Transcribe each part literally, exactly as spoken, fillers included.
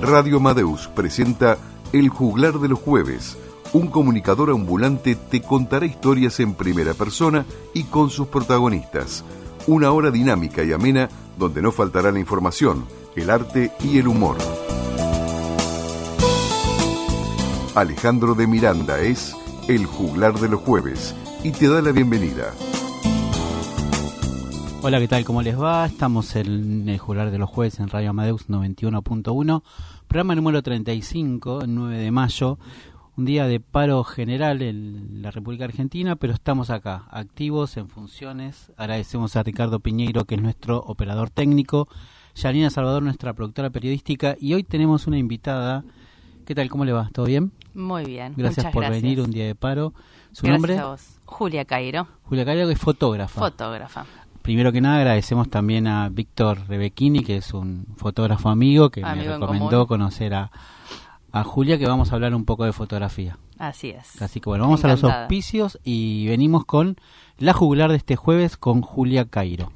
Radio Amadeus presenta El Juglar de los Jueves. Un comunicador ambulante te contará historias en primera persona y con sus protagonistas. Una hora dinámica y amena donde no faltará la información, el arte y el humor. Alejandro de Miranda es El Juglar de los Jueves y te da la bienvenida. Hola, ¿qué tal? ¿Cómo les va? Estamos en El Juglar de los Jueves en Radio Amadeus noventa y uno punto uno, programa número treinta y cinco, el nueve de mayo, un día de paro general en la República Argentina, pero estamos acá, activos, en funciones. Agradecemos a Ricardo Piñeiro, que es nuestro operador técnico, Yanina Salvador, nuestra productora periodística, y hoy tenemos una invitada. ¿Qué tal? ¿Cómo le va? ¿Todo bien? Muy bien, Gracias muchas por gracias. venir un día de paro. ¿Su gracias nombre? a vos. Julia Cairo. Julia Cairo, que es fotógrafa. Fotógrafa. Primero que nada agradecemos también a Víctor Rebecchini, que es un fotógrafo amigo, que amigo me recomendó común. conocer a, a Julia, que vamos a hablar un poco de fotografía. Así es. Así que bueno, vamos Encantada. a los auspicios y venimos con la juglar de este jueves con Julia Cairo.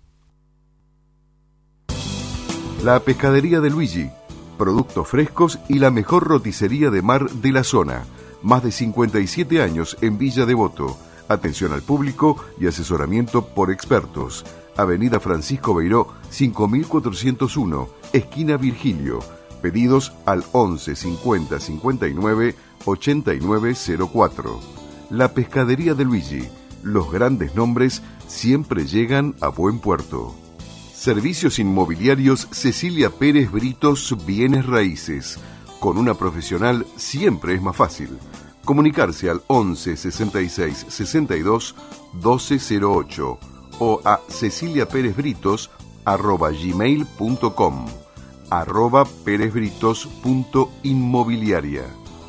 La Pescadería de Luigi. Productos frescos y la mejor roticería de mar de la zona. Más de cincuenta y siete años en Villa Devoto. Atención al público y asesoramiento por expertos. Avenida Francisco Beiró, cinco mil cuatrocientos uno, esquina Virgilio. Pedidos al once cincuenta cincuenta y nueve ochenta y nueve cero cuatro. La Pescadería de Luigi. Los grandes nombres siempre llegan a buen puerto. Servicios inmobiliarios Cecilia Pérez Britos Bienes Raíces. Con una profesional siempre es más fácil. Comunicarse al once sesenta y seis sesenta y dos doce cero ocho o a ceciliaperezbritos arroba gmail punto com, arroba perezbritos punto inmobiliaria.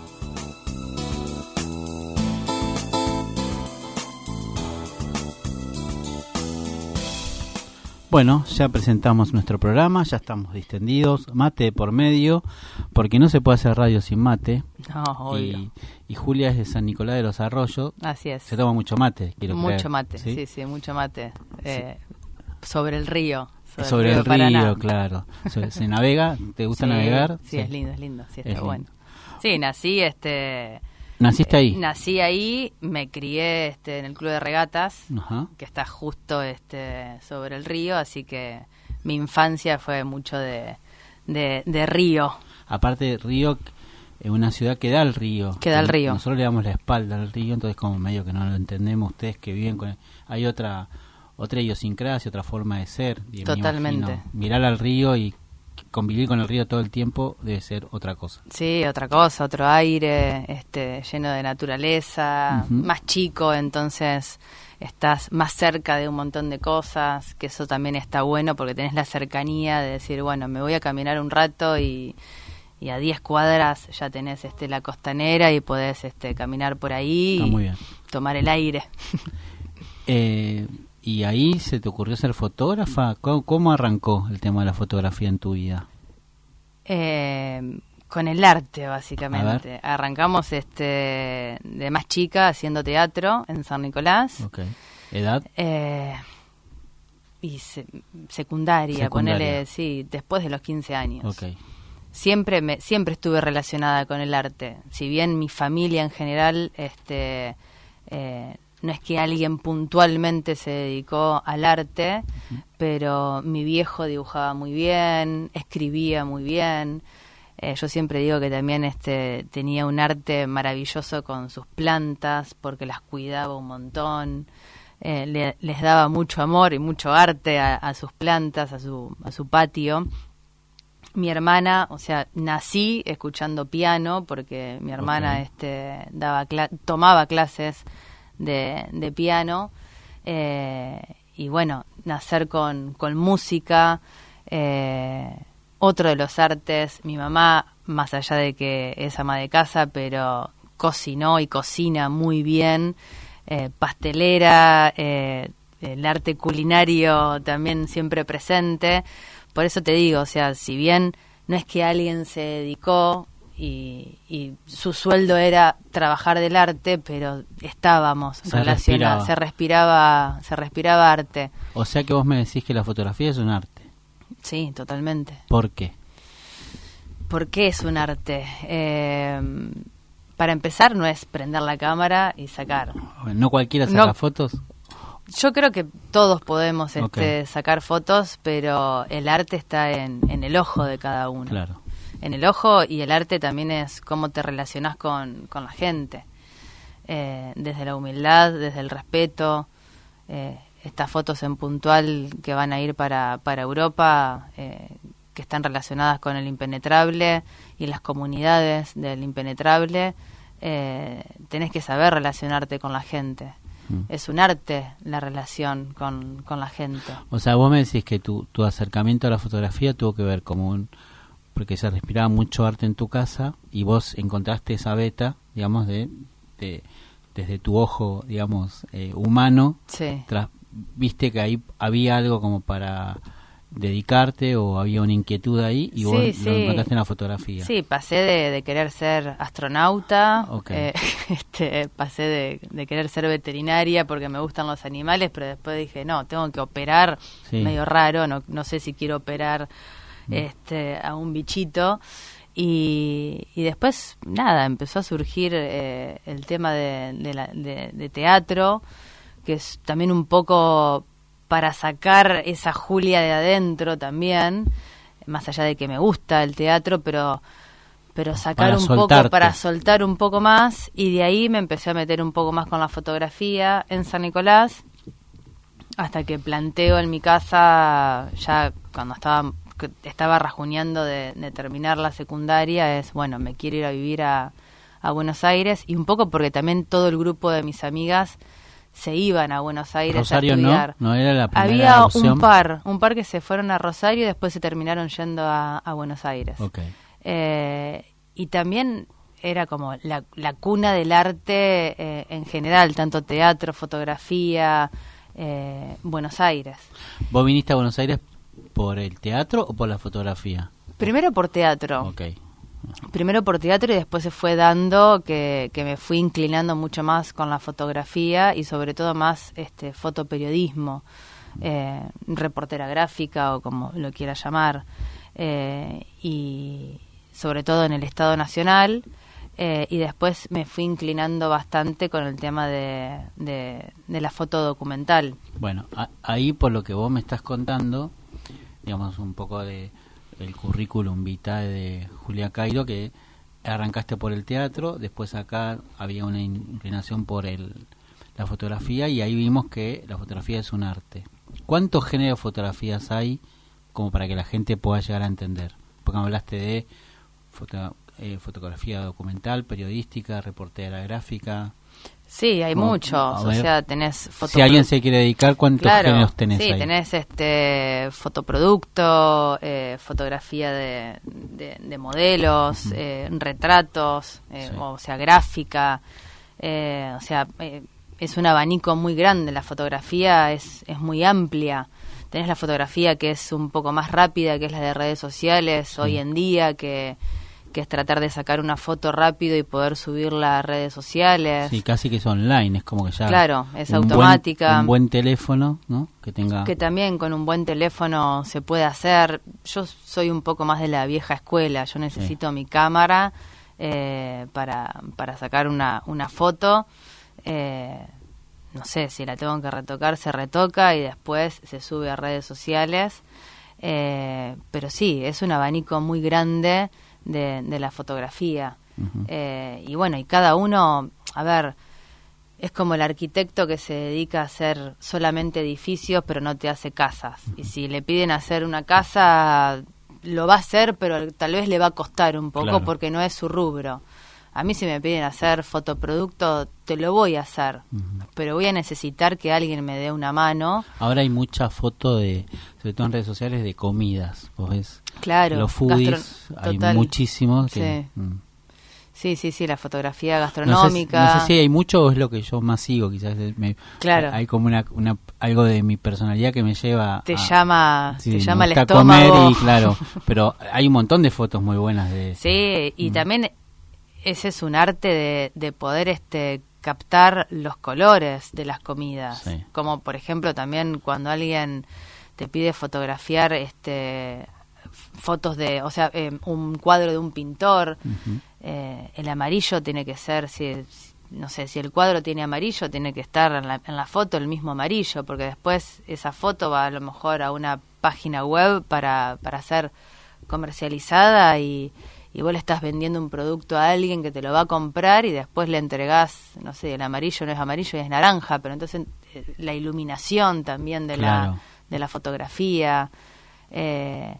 Bueno, ya presentamos nuestro programa, ya estamos distendidos, mate por medio, porque no se puede hacer radio sin mate. No, obvio. Y, y Julia es de San Nicolás de los Arroyos. Así es. Se toma mucho mate, quiero mucho creer. mate, ¿Sí? sí, sí, mucho mate. Eh, sobre el río. Sobre, Sobre el río, Paraná. claro. ¿Se, se navega? ¿Te gusta Sí, navegar? Sí, es lindo, es lindo, sí, está Es bueno. Sí, nací, este... ¿Naciste ahí? Eh, nací ahí, me crié este, en el Club de Regatas, Ajá. que está justo este, sobre el río, así que mi infancia fue mucho de, de, de río. Aparte, Río es una ciudad que da al río. Que da al río. Nosotros le damos la espalda al río, entonces como medio que no lo entendemos. Ustedes que viven con... Hay otra otra idiosincrasia, otra forma de ser. Y me Totalmente. imagino, mirar al río y convivir con el río todo el tiempo debe ser otra cosa. Sí, otra cosa, otro aire, este, lleno de naturaleza, Uh-huh. más chico, entonces estás más cerca de un montón de cosas, que eso también está bueno porque tenés la cercanía de decir, bueno, me voy a caminar un rato y, y a diez cuadras ya tenés este, la costanera y podés este, caminar por ahí Está y muy bien. tomar el aire. Eh, ¿Y ahí se te ocurrió ser fotógrafa? ¿Cómo, cómo arrancó el tema de la fotografía en tu vida? Eh, con el arte, A básicamente. ver. Arrancamos este de más chica haciendo teatro en San Nicolás. Okay. ¿Edad? Eh, y se- secundaria, Secundaria. ponele, sí, después de los quince años. Ok. Siempre me siempre estuve relacionada con el arte. Si bien mi familia en general este eh, no es que alguien puntualmente se dedicó al arte, uh-huh. pero mi viejo dibujaba muy bien, escribía muy bien. Eh, yo siempre digo que también este tenía un arte maravilloso con sus plantas porque las cuidaba un montón. Eh, le, les daba mucho amor y mucho arte a, a sus plantas, a su a su patio. Mi hermana, o sea, nací escuchando piano porque mi hermana Okay. este daba cla- tomaba clases de, de piano eh, y bueno, nacer con, con música, eh, otro de los artes, mi mamá, más allá de que es ama de casa, pero cocinó y cocina muy bien, eh, pastelera, eh, el arte culinario también siempre presente. Por eso te digo, o sea, si bien no es que alguien se dedicó y, y su sueldo era trabajar del arte, pero estábamos Se relacionados, respiraba. se respiraba, se respiraba arte. O sea que vos me decís que la fotografía es un arte. Sí, totalmente. ¿Por qué? ¿Por qué es un arte? Eh, para empezar, no es prender la cámara y sacar. ¿No cualquiera saca No. fotos? Yo creo que todos podemos este, Okay. sacar fotos, pero el arte está en, en el ojo de cada uno. Claro. En el ojo, y el arte también es cómo te relacionás con, con la gente. Eh, desde la humildad, desde el respeto. Eh, estas fotos en puntual que van a ir para, para Europa, eh, que están relacionadas con el impenetrable y las comunidades del impenetrable, eh, tenés que saber relacionarte con la gente. Mm. Es un arte la relación con, con la gente. O sea, vos me decís que tu, tu acercamiento a la fotografía tuvo que ver como un... porque se respiraba mucho arte en tu casa y vos encontraste esa beta, digamos, de, de desde tu ojo, digamos, eh, humano, sí. tras, viste que ahí había algo como para dedicarte o había una inquietud ahí y sí, vos sí. lo encontraste en la fotografía. Sí, pasé de, de querer ser astronauta, okay. eh, este, pasé de, de querer ser veterinaria porque me gustan los animales, pero después dije, no, tengo que operar, sí. medio raro, no, no sé si quiero operar mm. este, a un bichito. Y, y después, nada, empezó a surgir eh, el tema de, de, la, de, de teatro, que es también un poco para sacar esa Julia de adentro también, más allá de que me gusta el teatro, pero pero sacar para un soltarte. poco, para soltar un poco más, y de ahí me empecé a meter un poco más con la fotografía en San Nicolás, hasta que planteo en mi casa, ya cuando estaba... que estaba rajuneando de, de terminar la secundaria, es, bueno, me quiero ir a vivir a, a Buenos Aires, y un poco porque también todo el grupo de mis amigas se iban a Buenos Aires Rosario a estudiar. no, no era la primera Había opción. un par, un par que se fueron a Rosario y después se terminaron yendo a, a Buenos Aires. Okay. Eh, y también era como la, la cuna del arte eh, en general, tanto teatro, fotografía, eh, Buenos Aires. ¿Vos viniste a Buenos Aires por el teatro o por la fotografía? Primero por teatro. Okay. Primero por teatro y después se fue dando que, que me fui inclinando mucho más con la fotografía y sobre todo más este fotoperiodismo, eh, reportera gráfica o como lo quiera llamar, eh, y sobre todo en el Estado Nacional, eh, y después me fui inclinando bastante con el tema de, de, de la foto documental. Bueno, a, ahí por lo que vos me estás contando, digamos un poco de el currículum vitae de Julia Cairo, que arrancaste por el teatro, después acá había una inclinación por el, la fotografía, y ahí vimos que la fotografía es un arte. ¿Cuántos géneros de fotografías hay como para que la gente pueda llegar a entender? Porque me hablaste de foto, eh, fotografía documental, periodística, reportera gráfica. Sí, hay Como, muchos, o sea, tenés foto. Si alguien se quiere dedicar, ¿cuántos claro, géneros tenés sí, ahí? Sí, tenés este fotoproducto, eh, fotografía de, de, de modelos, uh-huh. eh, retratos, eh, sí. o sea, gráfica, eh, o sea, eh, es un abanico muy grande, la fotografía es, es muy amplia. Tenés la fotografía que es un poco más rápida, que es la de redes sociales, sí. hoy en día, que... que es tratar de sacar una foto rápido y poder subirla a redes sociales. Sí, casi que es online, es como que ya... Claro, es automática. Buen, un buen teléfono, ¿no? Que tenga... Que también con un buen teléfono se puede hacer. Yo soy un poco más de la vieja escuela, yo necesito sí. mi cámara eh, para, para sacar una, una foto. Eh, no sé, si la tengo que retocar, se retoca y después se sube a redes sociales. Eh, pero sí, es un abanico muy grande de, de la fotografía. Uh-huh. eh, y bueno, y cada uno, a ver, es como el arquitecto que se dedica a hacer solamente edificios pero no te hace casas. Uh-huh. Y si le piden hacer una casa, lo va a hacer, pero tal vez le va a costar un poco, claro, porque no es su rubro. A mí si me piden hacer fotoproducto, te lo voy a hacer, uh-huh, pero voy a necesitar que alguien me dé una mano. Ahora hay mucha foto, de, sobre todo en redes sociales, de comidas. ¿Vos ves? Claro. Los foodies, gastro- hay total. muchísimos. Que, sí. Mm. sí, sí, sí, la fotografía gastronómica. No sé, no sé si hay mucho o es lo que yo más sigo, quizás. Me, claro. Hay como una, una algo de mi personalidad que me lleva Te a, llama, sí, te llama el gusta estómago. Comer y claro, pero hay un montón de fotos muy buenas de... Sí, y mm. también... ese es un arte de, de poder este captar los colores de las comidas, sí, como por ejemplo también cuando alguien te pide fotografiar este fotos de, o sea, eh, un cuadro de un pintor, Ujú. eh, el amarillo tiene que ser, si, no sé, si el cuadro tiene amarillo, tiene que estar en la, en la foto el mismo amarillo, porque después esa foto va a lo mejor a una página web para, para ser comercializada y, y vos le estás vendiendo un producto a alguien que te lo va a comprar y después le entregás, no sé, el amarillo no es amarillo y es naranja, pero entonces eh, la iluminación también de Claro. la de la fotografía eh,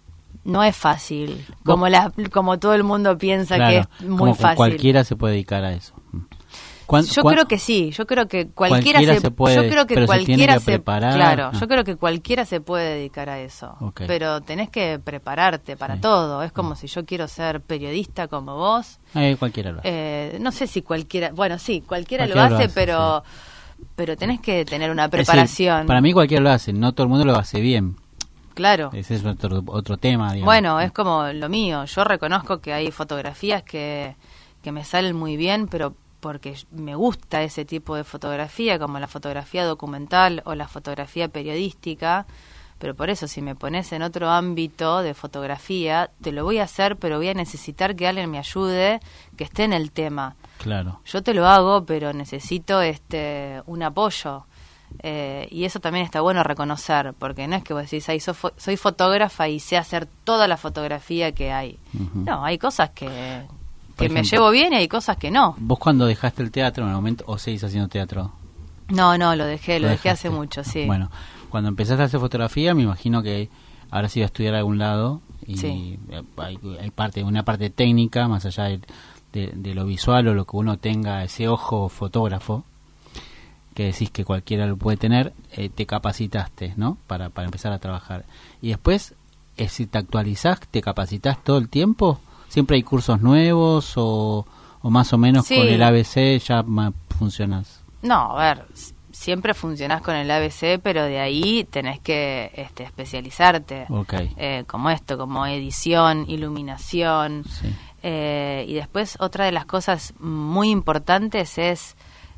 no es fácil, Vos- como la como todo el mundo piensa Claro, que es muy como que fácil. cualquiera se puede dedicar a eso. ¿Cuán- Yo cuán- creo que sí, yo creo que cualquiera, Cualquiera se, se puede, yo creo que pero se tiene cualquiera que se, preparar. claro, Ah. yo creo que cualquiera se puede dedicar a eso, Ok. pero tenés que prepararte para Sí. todo. Es como si yo quiero ser periodista como vos, Eh, cualquiera lo hace. eh, no sé si cualquiera, bueno, sí, cualquiera, Cualquiera lo lo hace, hace, pero pero tenés que tener una Es decir, preparación. para mí cualquiera lo hace, no todo el mundo lo hace bien. Claro. Ese es otro, otro tema, digamos. Bueno, es como lo mío. Yo reconozco que hay fotografías que, que me salen muy bien, pero porque me gusta ese tipo de fotografía, como la fotografía documental o la fotografía periodística. Pero por eso, si me pones en otro ámbito de fotografía, te lo voy a hacer, pero voy a necesitar que alguien me ayude, que esté en el tema. Claro. Yo te lo hago, pero necesito este un apoyo. Eh, y eso también está bueno reconocer, porque no es que vos decís, "Ay, soy, fo- soy fotógrafa y sé hacer toda la fotografía que hay". Ujú. No, hay cosas que, que me ejemplo, llevo bien y hay cosas que no. ¿Vos cuando dejaste el teatro en el momento o seguís haciendo teatro? No, no, lo dejé, lo, ¿Lo dejé hace dejaste? mucho, sí. Bueno, cuando empezaste a hacer fotografía, me imagino que habrás ido a estudiar a algún lado y Sí. hay, hay parte, una parte técnica, más allá de, de, de lo visual o lo que uno tenga, ese ojo fotógrafo, que decís que cualquiera lo puede tener, eh, te capacitaste, ¿no? Para, para empezar a trabajar. Y después, eh, si te actualizás, te capacitas todo el tiempo, siempre hay cursos nuevos o, o más o menos Sí. con el A B C ya ma- funcionas. No, a ver, s- siempre funcionás con el A B C, pero de ahí tenés que este, especializarte. Ok. Eh, como esto, como edición, iluminación. Sí. Eh, y después otra de las cosas muy importantes es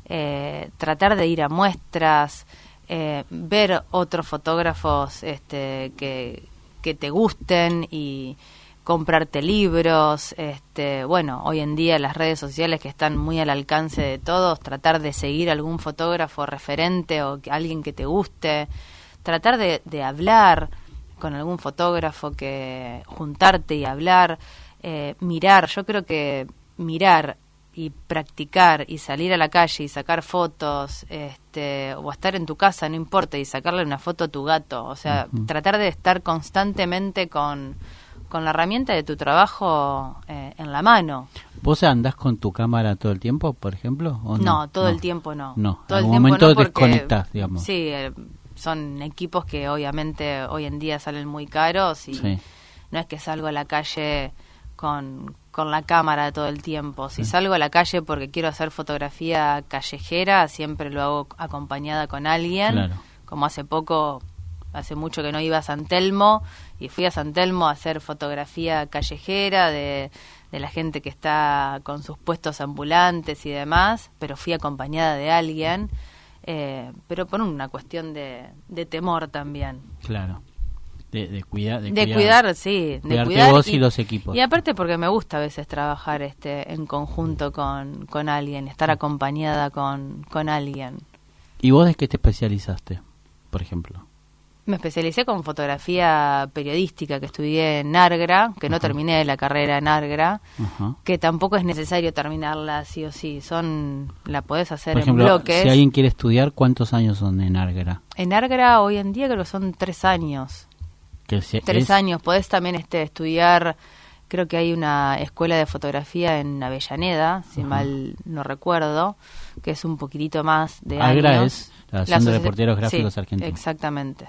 eh, tratar de ir a muestras, eh, ver otros fotógrafos este, que, que te gusten y comprarte libros. Este, bueno, hoy en día las redes sociales que están muy al alcance de todos, tratar de seguir algún fotógrafo referente o que, alguien que te guste, tratar de, de hablar con algún fotógrafo, que juntarte y hablar. Eh, mirar, yo creo que mirar y practicar y salir a la calle y sacar fotos, este, o estar en tu casa, no importa, y sacarle una foto a tu gato, o sea, Ujú. tratar de estar constantemente con, con la herramienta de tu trabajo eh, en la mano. ¿Vos andás con tu cámara todo el tiempo, por ejemplo? ¿o no? No, todo el tiempo no. No, Todo en el algún tiempo momento no porque, desconectás, digamos. Sí, eh, son equipos que obviamente hoy en día salen muy caros y Sí. no es que salgo a la calle con, con la cámara todo el tiempo. Si Sí. salgo a la calle porque quiero hacer fotografía callejera, siempre lo hago acompañada con alguien. Claro. Como hace poco, hace mucho que no iba a San Telmo y fui a San Telmo a hacer fotografía callejera de, de la gente que está con sus puestos ambulantes y demás, pero fui acompañada de alguien, eh, pero por una cuestión de, de temor también. Claro. De, de, cuida- de, De cuidar, cuidar, sí, de cuidarte cuidar vos y los equipos. Y aparte porque me gusta a veces trabajar este en conjunto con, con alguien, estar acompañada con, con alguien. ¿Y vos de qué te especializaste, por ejemplo? Me especialicé con fotografía periodística, que estudié en Nargra, que no Ajá. terminé la carrera en Nargra, Ajá. que tampoco es necesario terminarla sí o sí, son la podés hacer Por en ejemplo, bloques. si alguien quiere estudiar, ¿cuántos años son en Árgara? En Nargra hoy en día creo que son tres años. Que se- Tres es- años. Podés también este estudiar, creo que hay una escuela de fotografía en Avellaneda, si Ajá. mal no recuerdo, que es un poquitito más de Agra años. es la Asociación de asoci- Reporteros Gráficos sí, Argentinos. Exactamente.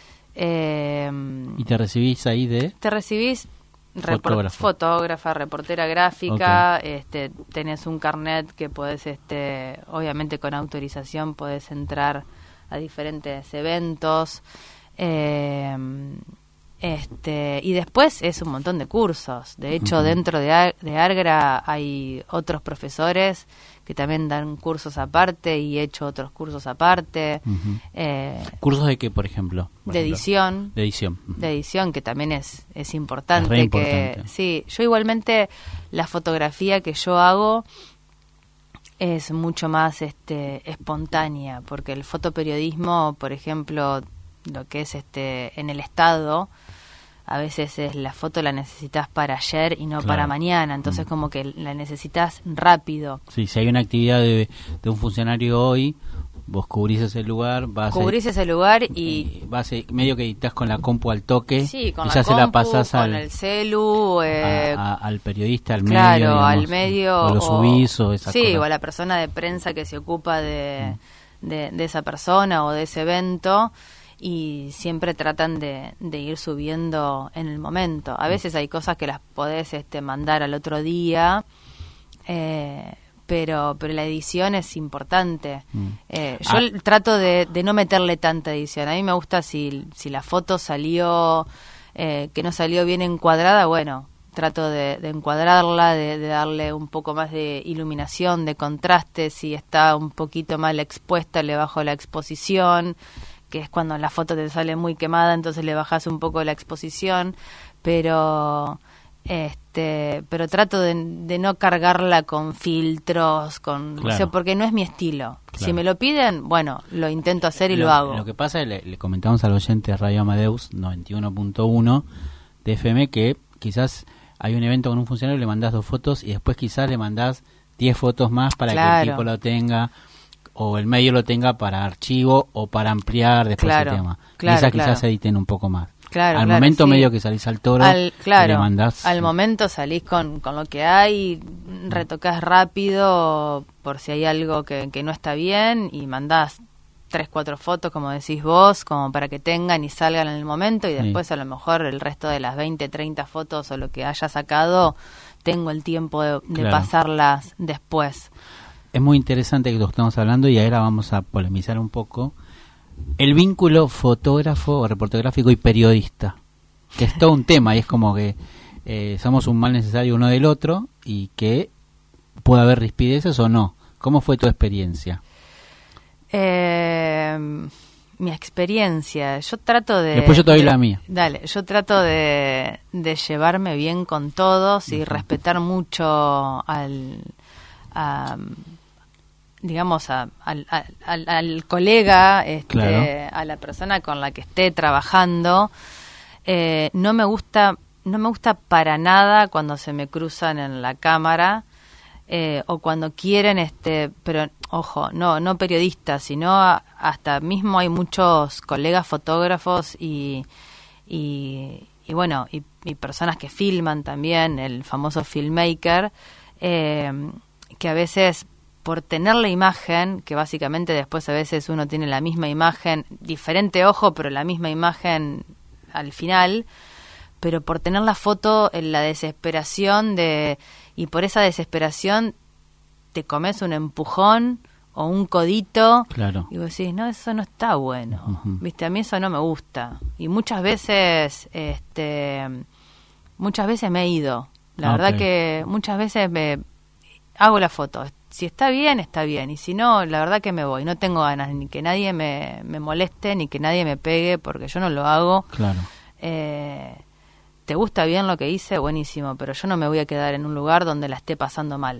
Eh, ¿Y te recibís ahí de...? te recibís repor- Fotógrafo. fotógrafa, reportera gráfica, este, tenés un carnet que podés, este, obviamente con autorización podés entrar a diferentes eventos. Eh, Este, y después es un montón de cursos. De hecho, uh-huh. dentro de, Ar- de Argra hay otros profesores que también dan cursos aparte y he hecho otros cursos aparte. Uh-huh. Eh, ¿Cursos de qué, por ejemplo? Por de ejemplo? edición. De edición. Uh-huh. De edición, que también es, es importante. Es re que, importante. Sí, yo igualmente la fotografía que yo hago es mucho más este espontánea, porque el fotoperiodismo, por ejemplo, lo que es este en el Estado, a veces es la foto la necesitas para ayer y no claro. para mañana, entonces mm. como que la necesitas rápido. Sí, si hay una actividad de, de un funcionario hoy, vos cubrís ese lugar, vas cubrís a, ese lugar y, y vas a, medio que estás con la compu al toque, sí, con y la ya compu, se la pasás con al, el celu, eh, a, a, al periodista, al claro, medio, digamos, al medio, o lo subís o esa sí, cosa. o a la persona de prensa que se ocupa de, mm. de, de esa persona o de ese evento. Y siempre tratan de, de ir subiendo en el momento. A veces hay cosas que las podés este, mandar al otro día, eh, pero pero la edición es importante. Mm. Eh, yo ah. trato de, de no meterle tanta edición. A mí me gusta si, si la foto salió, eh, que no salió bien encuadrada, bueno, trato de, de encuadrarla, de, de darle un poco más de iluminación, de contraste. Si está un poquito mal expuesta, le bajo la exposición, que es cuando la foto te sale muy quemada, entonces le bajas un poco la exposición, pero este pero trato de, de no cargarla con filtros, con claro. o sea, porque no es mi estilo. Claro. Si me lo piden, bueno, lo intento hacer y lo, lo hago. Lo que pasa es, le, le comentamos al oyente de Radio Amadeus noventa y uno punto uno de F M que quizás hay un evento con un funcionario, le mandás dos fotos y después quizás le mandás diez fotos más para claro. que el tipo lo tenga, o el medio lo tenga para archivo o para ampliar después claro, el tema. Claro, y esas claro. quizás se editen un poco más. Claro, al claro, momento sí. medio que salís al toro, al, claro, le mandás... al momento salís con, con lo que hay, retocás rápido por si hay algo que, que no está bien y mandás tres, cuatro fotos, como decís vos, como para que tengan y salgan en el momento y después sí. a lo mejor el resto de las veinte, treinta fotos o lo que haya sacado, tengo el tiempo de, de claro. pasarlas después. Es muy interesante que lo estamos hablando y ahora vamos a polemizar un poco el vínculo fotógrafo, reportográfico y periodista, que es todo un tema y es como que eh, somos un mal necesario uno del otro y que puede haber rispideces o no. ¿Cómo fue tu experiencia? Eh, mi experiencia, yo trato de... Después yo te doy de, la mía. Dale, yo trato de, de llevarme bien con todos y uh-huh. respetar mucho al... A, digamos a, al, al, al colega, este, claro. a la persona con la que esté trabajando. Eh, no me gusta, no me gusta para nada cuando se me cruzan en la cámara eh, o cuando quieren, este, pero ojo, no, no periodistas, sino a, hasta mismo hay muchos colegas fotógrafos y y, y bueno y, y personas que filman también, el famoso filmmaker, eh, que a veces por tener la imagen, que básicamente después a veces uno tiene la misma imagen, diferente ojo, pero la misma imagen al final, pero por tener la foto en la desesperación de, y por esa desesperación te comes un empujón o un codito, claro. y vos decís, no, eso no está bueno, uh-huh. viste, a mí eso no me gusta, y muchas veces, este, muchas veces me he ido, la okay. verdad que muchas veces me hago la foto. Si está bien, está bien. Y si no, la verdad que me voy. No tengo ganas ni que nadie me, me moleste, ni que nadie me pegue, porque yo no lo hago. Claro. Eh, ¿Te gusta bien lo que hice? Buenísimo. Pero yo no me voy a quedar en un lugar donde la esté pasando mal.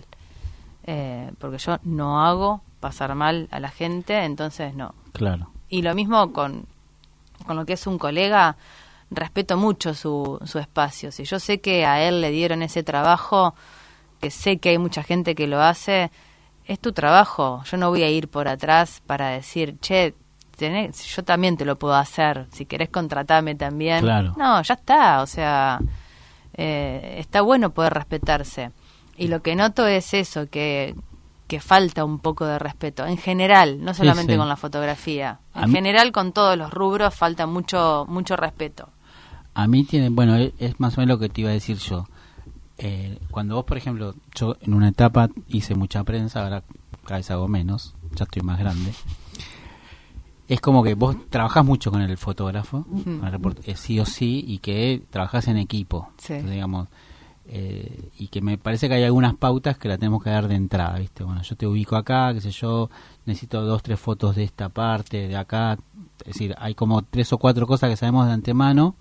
Eh, porque yo no hago pasar mal a la gente, entonces no. Claro. Y lo mismo con, con lo que es un colega. Respeto mucho su, su espacio. Si yo sé que a él le dieron ese trabajo, que sé que hay mucha gente que lo hace, es tu trabajo. Yo no voy a ir por atrás para decir, che, tenés, yo también te lo puedo hacer, si querés contratarme también. Claro. No, ya está, o sea, eh, está bueno poder respetarse. Y lo que noto es eso, que, que falta un poco de respeto, en general, no solamente sí, sí. con la fotografía. En a general, mí... con todos los rubros falta mucho, mucho respeto. A mí tiene, bueno, es más o menos lo que te iba a decir yo. Eh, cuando vos, por ejemplo, yo en una etapa hice mucha prensa, ahora cada vez hago menos, ya estoy más grande. es como que vos trabajás mucho con el fotógrafo, Mm. con el report- eh, sí o sí, y que trabajás en equipo, Sí. entonces, digamos, eh, y que me parece que hay algunas pautas que la tenemos que dar de entrada, ¿viste? Bueno, yo te ubico acá, qué sé yo, necesito dos, tres fotos de esta parte, de acá, es decir, hay como tres o cuatro cosas que sabemos de antemano,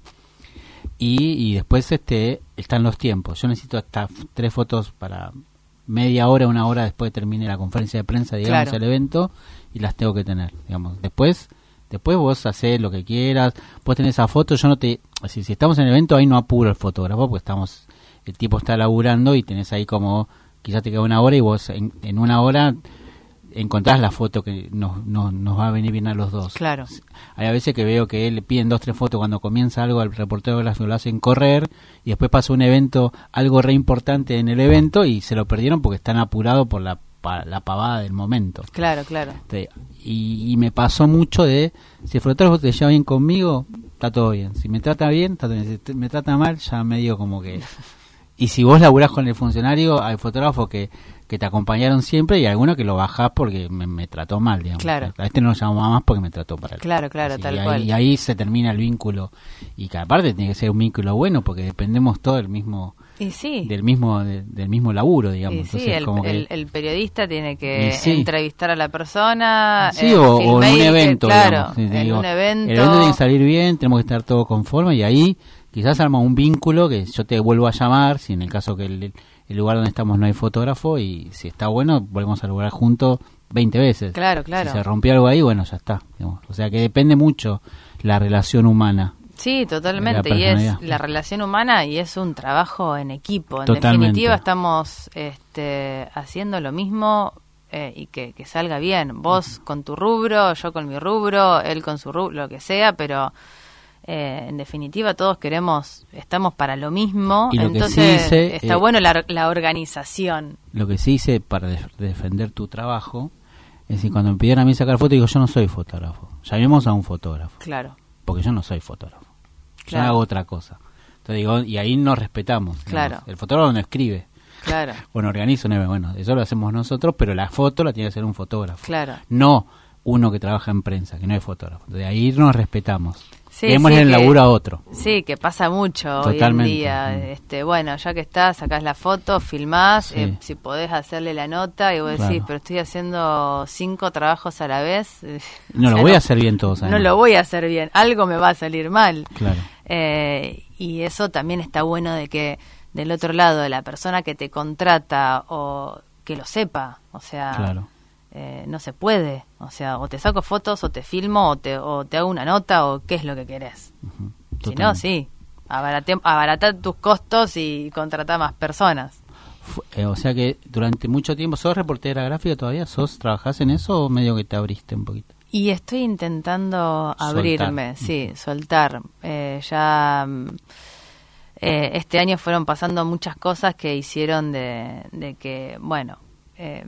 y, y después este están los tiempos. Yo necesito hasta f- tres fotos para media hora, una hora después que termine la conferencia de prensa, digamos, Claro. el evento, y las tengo que tener, digamos. Después, después vos hacés lo que quieras, vos tenés esa foto, yo no te... Así, si estamos en el evento, ahí no apuro el fotógrafo, porque estamos... El tipo está laburando y tenés ahí como... Quizás te queda una hora y vos en, en una hora encontrás la foto que nos, nos, nos va a venir bien a los dos. Claro. Hay a veces que veo que él le piden dos, tres fotos cuando comienza algo, al reportero gráfico lo hacen correr y después pasa un evento, algo re importante en el evento y se lo perdieron porque están apurados por la, pa- la pavada del momento. Claro, claro. Este, Y, y me pasó mucho de, si el fotógrafo te lleva bien conmigo, está todo bien. Si me trata bien, está todo bien. Si te- me trata mal, ya medio como que... Y si vos laburás con el funcionario, hay fotógrafos que, que te acompañaron siempre y algunos que lo bajás porque me, me trató mal, digamos. Claro. A este no lo llamamos más porque me trató para él. Claro, claro, Así, tal y ahí, cual. y ahí se termina el vínculo. Y que aparte tiene que ser un vínculo bueno porque dependemos todos del mismo Y sí. del mismo de- del mismo laburo, digamos. Y sí, Entonces, el, como que... el- el periodista tiene que Y sí. entrevistar a la persona. Sí, el o, o en un filmmaker, evento, claro, digamos. Sí, te en digo, un evento. El evento tiene que salir bien, tenemos que estar todos conformes y ahí quizás arma un vínculo que yo te vuelvo a llamar, si en el caso que el, el lugar donde estamos no hay fotógrafo y si está bueno, volvemos a laburar juntos veinte veces. Claro, claro. Si se rompió algo ahí, bueno, ya está. Digamos. O sea que depende mucho la relación humana. Sí, totalmente, La y es personalidad. la relación humana y es un trabajo en equipo. En Totalmente. definitiva estamos este, haciendo lo mismo eh, y que, que salga bien. Vos con tu rubro, yo con mi rubro, él con su rubro, lo que sea, pero eh, en definitiva todos queremos, estamos para lo mismo. Y lo que sí Entonces hice, está eh, bueno la, la organización. Lo que sí hice para def- defender tu trabajo es decir, cuando me pidieron a mí sacar fotos, digo, yo no soy fotógrafo. Llamemos a un fotógrafo. Claro, Porque yo no soy fotógrafo. Yo Claro. hago otra cosa. Entonces digo, y ahí nos respetamos. digamos. Claro. El fotógrafo no escribe. claro, Bueno, organiza un evento. Bueno, eso lo hacemos nosotros, pero la foto la tiene que hacer un fotógrafo. claro. No uno que trabaja en prensa, que no es fotógrafo. De ahí nos respetamos. Sí, Démosle sí, el que- laburo a otro. Sí, que pasa mucho Totalmente. hoy en día. Mm. Este, bueno, ya que estás, sacás la foto, filmás, Sí. eh, si podés hacerle la nota y vos decís, Claro. pero estoy haciendo cinco trabajos a la vez. eh, No o lo sea, voy a hacer bien todos. No además. lo voy a hacer bien, algo me va a salir mal. Claro. Eh, y eso también está bueno de que del otro lado, de la persona que te contrata o que lo sepa, o sea, Claro. eh, no se puede, o sea, o te saco fotos o te filmo o te, o te hago una nota o qué es lo que querés. Ujú. Si no, Totalmente. sí, abarate, abaratá tus costos y contratá más personas. Fu- eh, o sea que durante mucho tiempo, ¿sos reportera gráfica todavía? ¿Sos, trabajás en eso o medio que te abriste un poquito? Y estoy intentando Soltar. abrirme, sí, soltar. Eh, ya mm, eh, este año fueron pasando muchas cosas que hicieron de, de que, bueno, eh,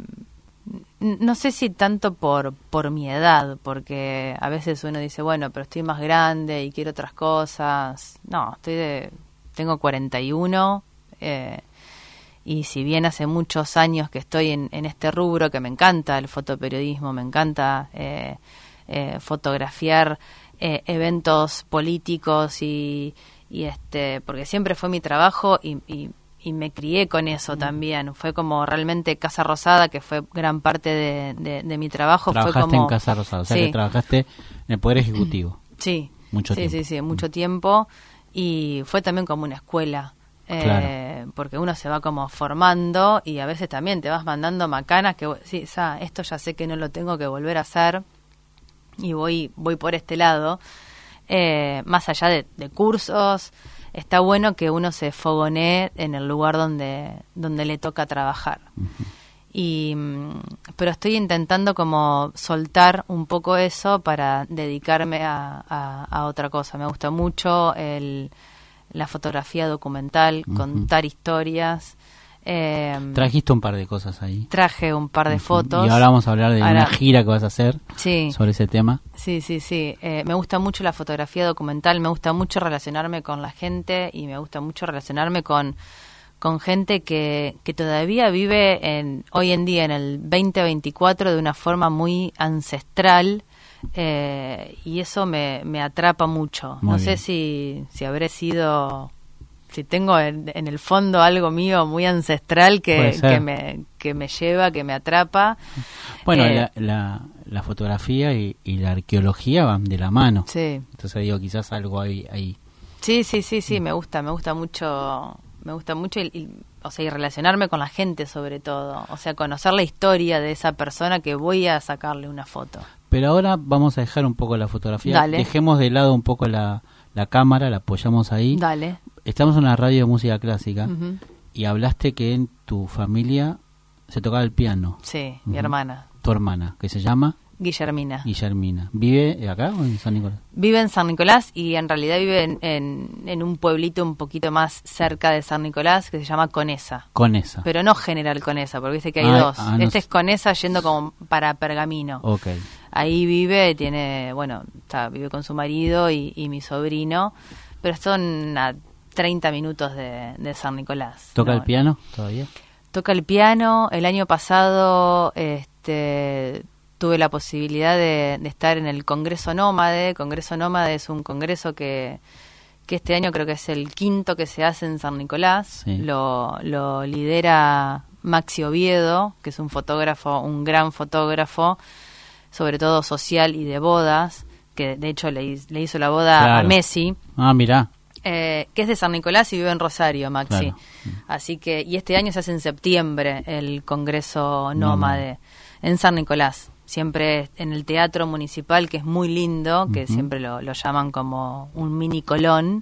n- no sé si tanto por, por mi edad, porque a veces uno dice, bueno, pero estoy más grande y quiero otras cosas. No, estoy de, tengo cuarenta y uno, eh, y si bien hace muchos años que estoy en, en este rubro, que me encanta el fotoperiodismo, me encanta eh, eh, fotografiar eh, eventos políticos y, y este porque siempre fue mi trabajo y, y, y me crié con eso también. Fue como realmente Casa Rosada, que fue gran parte de, de, de mi trabajo. Trabajaste fue como, en Casa Rosada, o sea Sí. que trabajaste en el Poder Ejecutivo. Sí, Mucho sí, tiempo. sí, sí, mucho tiempo. Y fue también como una escuela. Eh, Claro. porque uno se va como formando y a veces también te vas mandando macanas que vos decís, ah, esto ya sé que no lo tengo que volver a hacer y voy voy por este lado. Eh, más allá de, de cursos, está bueno que uno se fogonee en el lugar donde, donde le toca trabajar. Y, mm, pero estoy intentando como soltar un poco eso para dedicarme a, a, a otra cosa. Me gusta mucho el, la fotografía documental, Ujú. contar historias. Eh, Trajiste un par de cosas ahí. traje un par de Ujú. fotos. Y ahora vamos a hablar de Ahora- una gira que vas a hacer Sí. sobre ese tema. Sí, sí, sí. Eh, me gusta mucho la fotografía documental, me gusta mucho relacionarme con la gente y me gusta mucho relacionarme con, con gente que, que todavía vive en, hoy en día en el veinte veinticuatro de una forma muy ancestral, eh, y eso me, me atrapa mucho. Muy no bien. sé si, si habré sido, si tengo en, en el fondo algo mío muy ancestral que, Puede ser. que, me, que me lleva, que me atrapa. Bueno, Eh, la, la, la fotografía y, y la arqueología van de la mano. Sí. Entonces digo, quizás algo hay ahí. Sí, sí, sí, sí, me gusta, me gusta mucho, me gusta mucho, y, y, o sea, y relacionarme con la gente sobre todo, o sea, conocer la historia de esa persona que voy a sacarle una foto. Pero ahora vamos a dejar un poco la fotografía. Dale. Dejemos de lado un poco la, la cámara, la apoyamos ahí. Dale. Estamos en una radio de música clásica Ujú. y hablaste que en tu familia se tocaba el piano. Sí, mi Ujú. hermana, Tu hermana, que se llama Guillermina. Guillermina. ¿Vive acá o en San Nicolás? Vive en San Nicolás y en realidad vive en, en, en un pueblito un poquito más cerca de San Nicolás que se llama Conesa. Conesa. Pero no General Conesa, porque viste que hay Ah, dos. ah, no este sé. es Conesa yendo como para Pergamino. Ok. Ahí vive, tiene, bueno, está, vive con su marido y, y mi sobrino, pero son a treinta minutos de, de San Nicolás. ¿Toca ¿no? el piano todavía? Toca el piano. El año pasado este, tuve la posibilidad de, de estar en el Congreso Nómade. Congreso Nómade es un congreso que, que este año creo que es el quinto que se hace en San Nicolás. Sí. Lo, lo lidera Maxi Oviedo, que es un fotógrafo, un gran fotógrafo, sobre todo social y de bodas, que de hecho le, hi- le hizo la boda Claro. a Messi. Ah, mirá. Eh, que es de San Nicolás y vive en Rosario, Maxi. Claro. Así que, y este año se hace en septiembre el Congreso Nómade Nómade. en San Nicolás. Siempre en el Teatro Municipal, que es muy lindo, que Ujú. siempre lo, lo llaman como un mini Colón.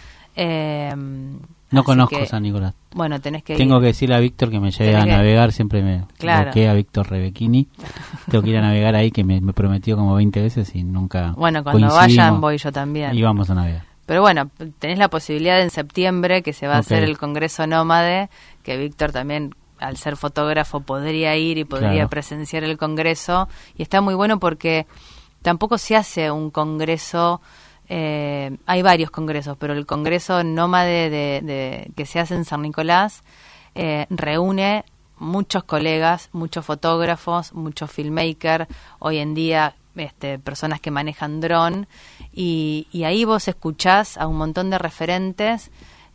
Eh, No así conozco que, San Nicolás. Bueno, tenés que Tengo ir. que decirle a Víctor que me lleve Tenés a que- navegar, siempre me Claro. bloquea a Víctor Rebecchini. Tengo que ir a navegar ahí, que me, me prometió como veinte veces y nunca Bueno, cuando coincidimos. vayan voy yo también. Y vamos a navegar. Pero bueno, tenés la posibilidad en septiembre que se va a Ok. hacer el Congreso Nómade, que Víctor también, al ser fotógrafo, podría ir y podría Claro. presenciar el Congreso. Y está muy bueno porque tampoco se hace un Congreso, eh, hay varios congresos, pero el Congreso Nómade de, de- que se hace en San Nicolás eh, reúne muchos colegas, muchos fotógrafos, muchos filmmakers, hoy en día este, personas que manejan dron, y, y ahí vos escuchás a un montón de referentes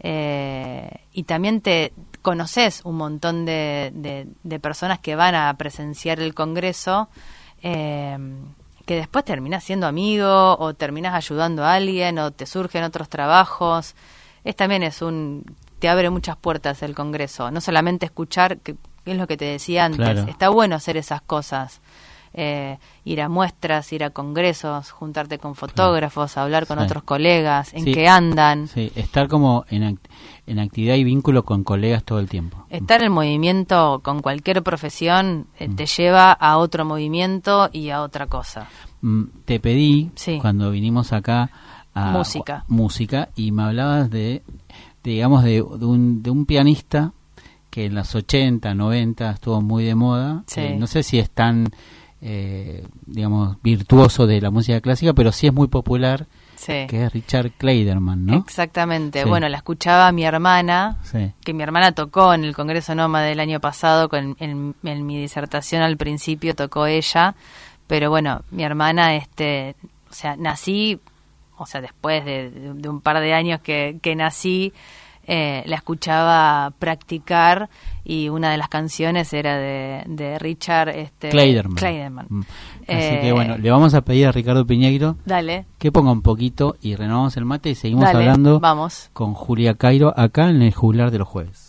eh, y también te conoces un montón de, de- de personas que van a presenciar el Congreso, eh, que después terminás siendo amigo o terminás ayudando a alguien o te surgen otros trabajos. Es también es un te abre muchas puertas el Congreso, no solamente escuchar, que, que es lo que te decía antes, Claro. está bueno hacer esas cosas, eh, ir a muestras, ir a congresos, juntarte con fotógrafos, hablar con Sí. otros colegas, en Sí. qué andan, Sí, estar como en, act- en actividad y vínculo con colegas todo el tiempo. estar en movimiento con cualquier profesión eh, Mm. te lleva a otro movimiento y a otra cosa. Mm, Te pedí, Sí. cuando vinimos acá, a Música. música, y me hablabas de, de, digamos, de, de un, de un pianista que en los ochenta, noventa estuvo muy de moda. Sí. Eh, no sé si es tan, eh, digamos, virtuoso de la música clásica, pero sí es muy popular, Sí. que es Richard Clayderman, ¿no? Exactamente. Sí. Bueno, la escuchaba mi hermana, Sí. que mi hermana tocó en el Congreso Nómade del año pasado, con, en, en mi disertación al principio tocó ella, pero bueno, mi hermana, este, o sea, nací, o sea, después de, de- de un par de años que, que nací, eh, la escuchaba practicar y una de las canciones era de, de Richard este, Clayderman. Clayderman. Mm. Así Eh, que bueno, le vamos a pedir a Ricardo Piñeiro Dale, que ponga un poquito y renovamos el mate y seguimos dale, hablando vamos. con Julia Cairo acá en el Juglar de los Jueves.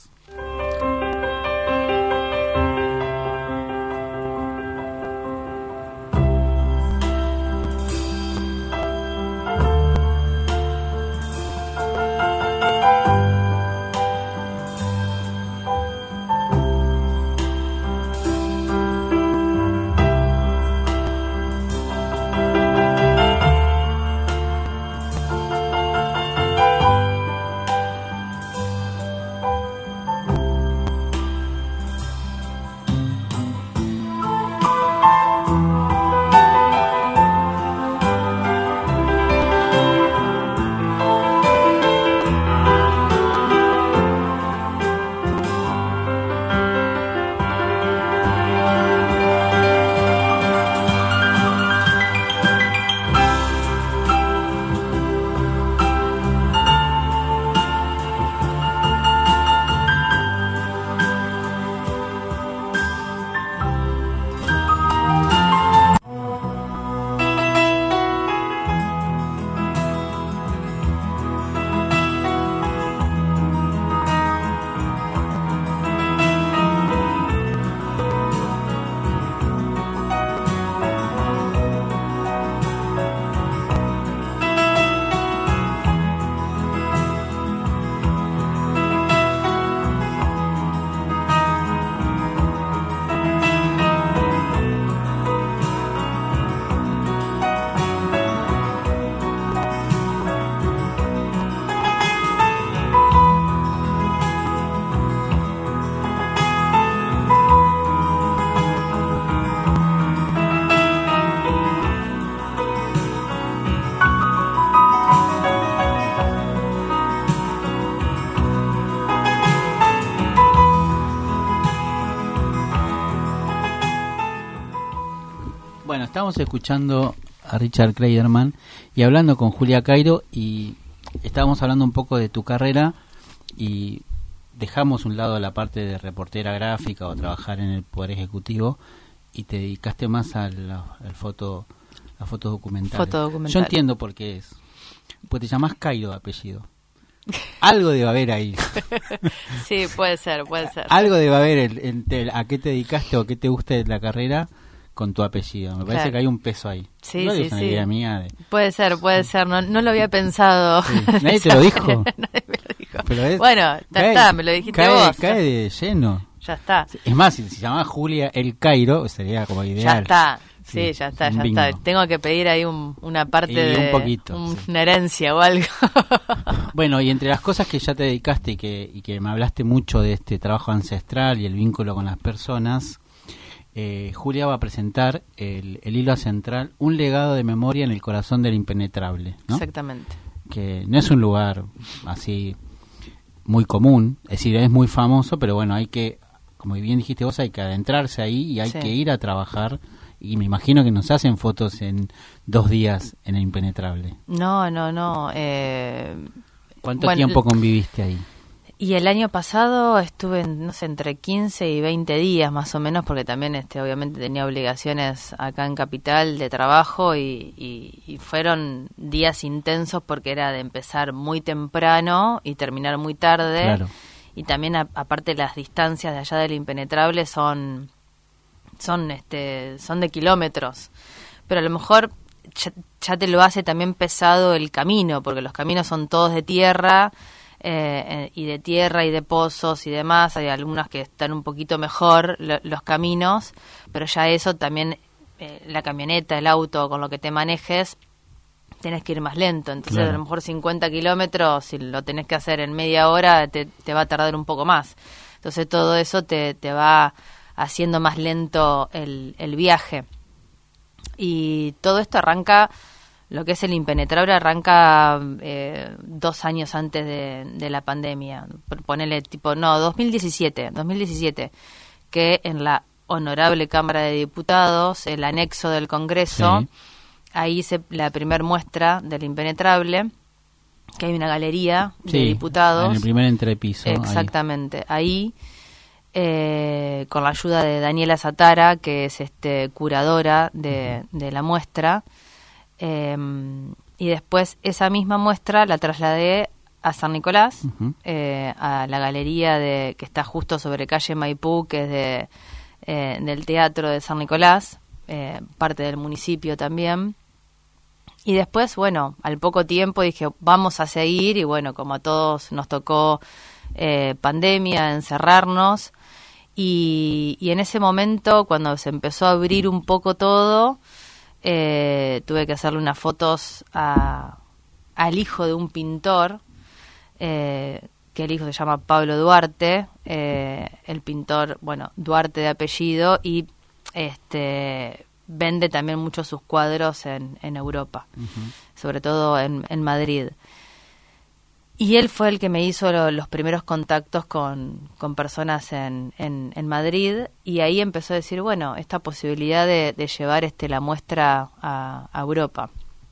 estábamos escuchando a Richard Kleiderman y hablando con Julia Cairo, y estábamos hablando un poco de tu carrera y dejamos un lado la parte de reportera gráfica o trabajar en el Poder Ejecutivo y te dedicaste más al, al foto, a fotos documentales. Foto documental. Yo entiendo por qué es. Pues te llamás Cairo de apellido. Algo debe haber ahí. Sí, puede ser, puede ser. Algo debe haber el, el, el, a qué te dedicaste o qué te gusta de la carrera con tu apellido. Me parece claro. que hay un peso ahí. Sí, no sí, es una sí. idea mía de... Puede ser, puede ser. No, no lo había pensado. Sí. Nadie te lo dijo. Nadie me lo dijo. Pero es, bueno, ya cae, está, me lo dijiste cae, vos. Cae de lleno. Ya está. Es más, si se llamaba Julia El Cairo, sería como ideal. Ya está. Sí, sí, ya está, ya bingo. está. Tengo que pedir ahí un, una parte y de... un poquito. Un, sí. Una herencia o algo. Bueno, y entre las cosas que ya te dedicaste y que, y que me hablaste mucho de este trabajo ancestral y el vínculo con las personas, eh, Julia va a presentar el, el hilo central, un legado de memoria en el corazón del impenetrable, ¿no? Exactamente. Que no es un lugar así muy común, es decir, es muy famoso, pero bueno, hay que, como bien dijiste vos, hay que adentrarse ahí y hay sí. que ir a trabajar. Y me imagino que nos hacen fotos en dos días en el impenetrable. No, no, no. Eh, ¿Cuánto bueno, tiempo conviviste ahí? Y el año pasado estuve, no sé, entre quince y veinte días más o menos, porque también este obviamente tenía obligaciones acá en Capital de trabajo y, y, y fueron días intensos porque era de empezar muy temprano y terminar muy tarde. Claro. Y también a, aparte las distancias de allá del impenetrable son... son este son de kilómetros, pero a lo mejor ya, ya te lo hace también pesado el camino, porque los caminos son todos de tierra, eh, y de tierra y de pozos y demás. Hay algunos que están un poquito mejor lo, los caminos, pero ya eso también, eh, la camioneta, el auto, con lo que te manejes, tenés que ir más lento. Entonces claro. a lo mejor cincuenta kilómetros, si lo tenés que hacer en media hora, te, te va a tardar un poco más. Entonces todo eso te, te va haciendo más lento el, el viaje. Y todo esto arranca, lo que es el impenetrable, arranca eh, dos años antes de, de la pandemia. Ponele tipo, no, dos mil diecisiete, que en la Honorable Cámara de Diputados, el anexo del Congreso, sí. ahí hice la primer muestra del impenetrable, que hay una galería sí, de diputados. En el primer entrepiso. Exactamente, ahí... ahí Eh, con la ayuda de Daniela Satara, que es este curadora de, uh-huh. de la muestra, eh, y después esa misma muestra la trasladé a San Nicolás, uh-huh. eh, a la galería de que está justo sobre calle Maipú, que es de eh, del Teatro de San Nicolás, eh, parte del municipio también. Y después, bueno, al poco tiempo dije, vamos a seguir, y bueno, como a todos nos tocó eh, pandemia, encerrarnos. Y, y en ese momento, cuando se empezó a abrir un poco todo, eh, tuve que hacerle unas fotos a, al hijo de un pintor, eh, que el hijo se llama Pablo Duarte, eh, el pintor, bueno, Duarte de apellido, y este vende también muchos sus cuadros en, en Europa, uh-huh. sobre todo en, en Madrid. Y él fue el que me hizo lo, los primeros contactos con, con personas en, en, en Madrid, y ahí empezó a decir, bueno, esta posibilidad de, de llevar este la muestra a, a Europa.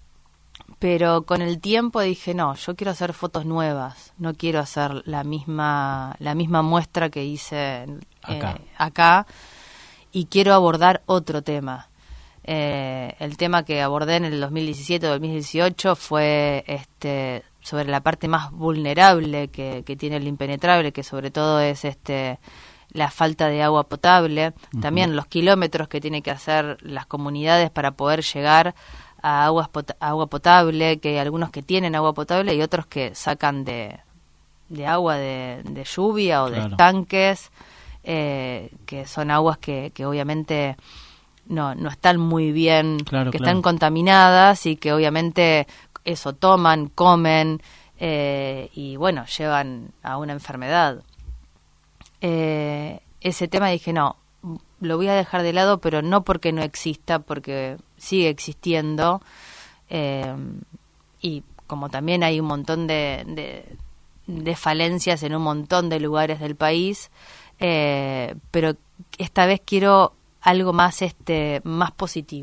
Pero con el tiempo dije, no, yo quiero hacer fotos nuevas, no quiero hacer la misma, la misma muestra que hice acá. Eh, acá, y quiero abordar otro tema. Eh, el tema que abordé en el dos mil diecisiete o dos mil dieciocho fue este sobre la parte más vulnerable que, que tiene el impenetrable, que sobre todo es este la falta de agua potable, uh-huh. también los kilómetros que tienen que hacer las comunidades para poder llegar a aguas pot- agua potable, que hay algunos que tienen agua potable y otros que sacan de, de agua de, de lluvia o claro. de estanques, eh, que son aguas que, que obviamente no, no están muy bien, claro, que claro. están contaminadas y que obviamente eso toman, comen, eh, y bueno, llevan a una enfermedad. Eh, ese tema dije, no, lo voy a dejar de lado, pero no porque no exista, porque sigue existiendo, eh, y como también hay un montón de, de, de falencias en un montón de lugares del país, eh, pero esta vez quiero algo más este más positivo,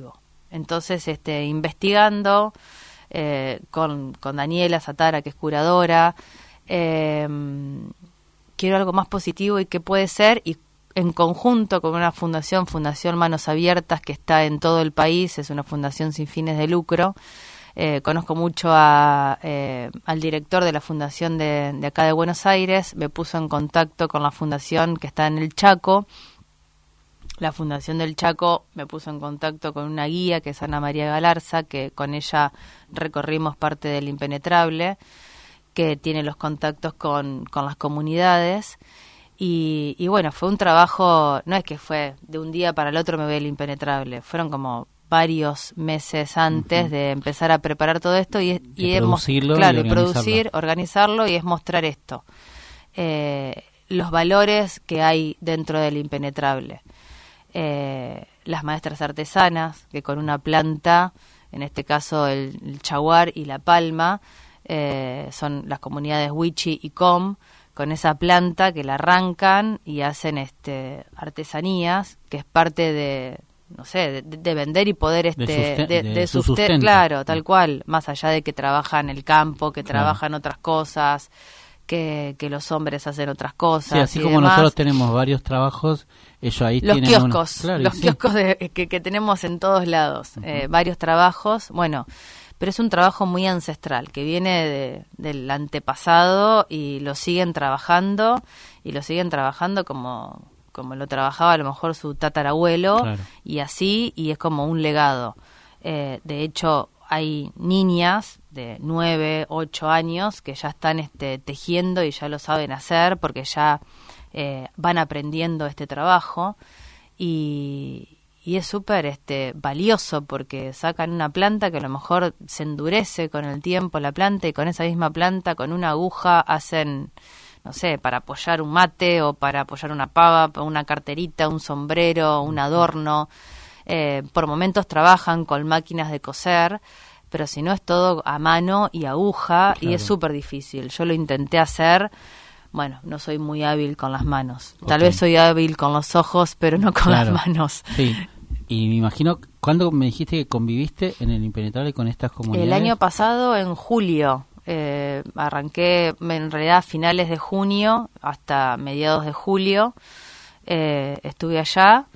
Entonces, este, investigando eh, con, con Daniela Satara, que es curadora, eh, quiero algo más positivo y qué puede ser, y en conjunto con una fundación, Fundación Manos Abiertas, que está en todo el país, es una fundación sin fines de lucro. Eh, conozco mucho a, eh, al director de la fundación de, de acá de Buenos Aires, me puso en contacto con la fundación que está en el Chaco. La Fundación del Chaco me puso en contacto con una guía que es Ana María Galarza, que con ella recorrimos parte del Impenetrable, que tiene los contactos con, con las comunidades. Y, y bueno, fue un trabajo, no es que fue de un día para el otro me voy al Impenetrable, fueron como varios meses antes uh-huh. de empezar a preparar todo esto y, y de hemos, producirlo claro, y y producir, organizarlo y es mostrar esto, eh, los valores que hay dentro del Impenetrable. Eh, las maestras artesanas que con una planta, en este caso el, el chaguar y la palma, eh, son las comunidades Wichi y Com, con esa planta que la arrancan y hacen este artesanías, que es parte de, no sé, de, de vender y poder este de, susten- de, de, de su susten- sustento. claro, tal cual, más allá de que trabajan el campo, que Claro. trabajan otras cosas, que, que los hombres hacen otras cosas. Sí, así y como demás. nosotros tenemos varios trabajos, ellos ahí Los tienen kioscos, una- claro, los sí. kioscos de, que, que tenemos en todos lados, uh-huh. eh, varios trabajos, bueno, pero es un trabajo muy ancestral, que viene de, del antepasado y lo siguen trabajando, y lo siguen trabajando como, como lo trabajaba a lo mejor su tatarabuelo, Claro. y así, y es como un legado. Eh, de hecho, hay niñas de nueve, ocho años que ya están este, tejiendo y ya lo saben hacer porque ya eh, van aprendiendo este trabajo y, y es súper este, valioso porque sacan una planta que a lo mejor se endurece con el tiempo la planta y con esa misma planta, con una aguja, hacen, no sé, para apoyar un mate o para apoyar una pava, una carterita, un sombrero, un adorno. Eh, por momentos trabajan con máquinas de coser, pero si no es todo a mano y aguja, claro. Y es súper difícil. Yo lo intenté hacer, bueno, no soy muy hábil con las manos. Tal okay. vez soy hábil con los ojos, pero no con claro. las manos. Sí, y me imagino, ¿cuándo me dijiste que conviviste en el Impenetrable con estas comunidades? El año pasado, en julio. Eh, arranqué en realidad a finales de junio hasta mediados de julio. Eh, estuve allá.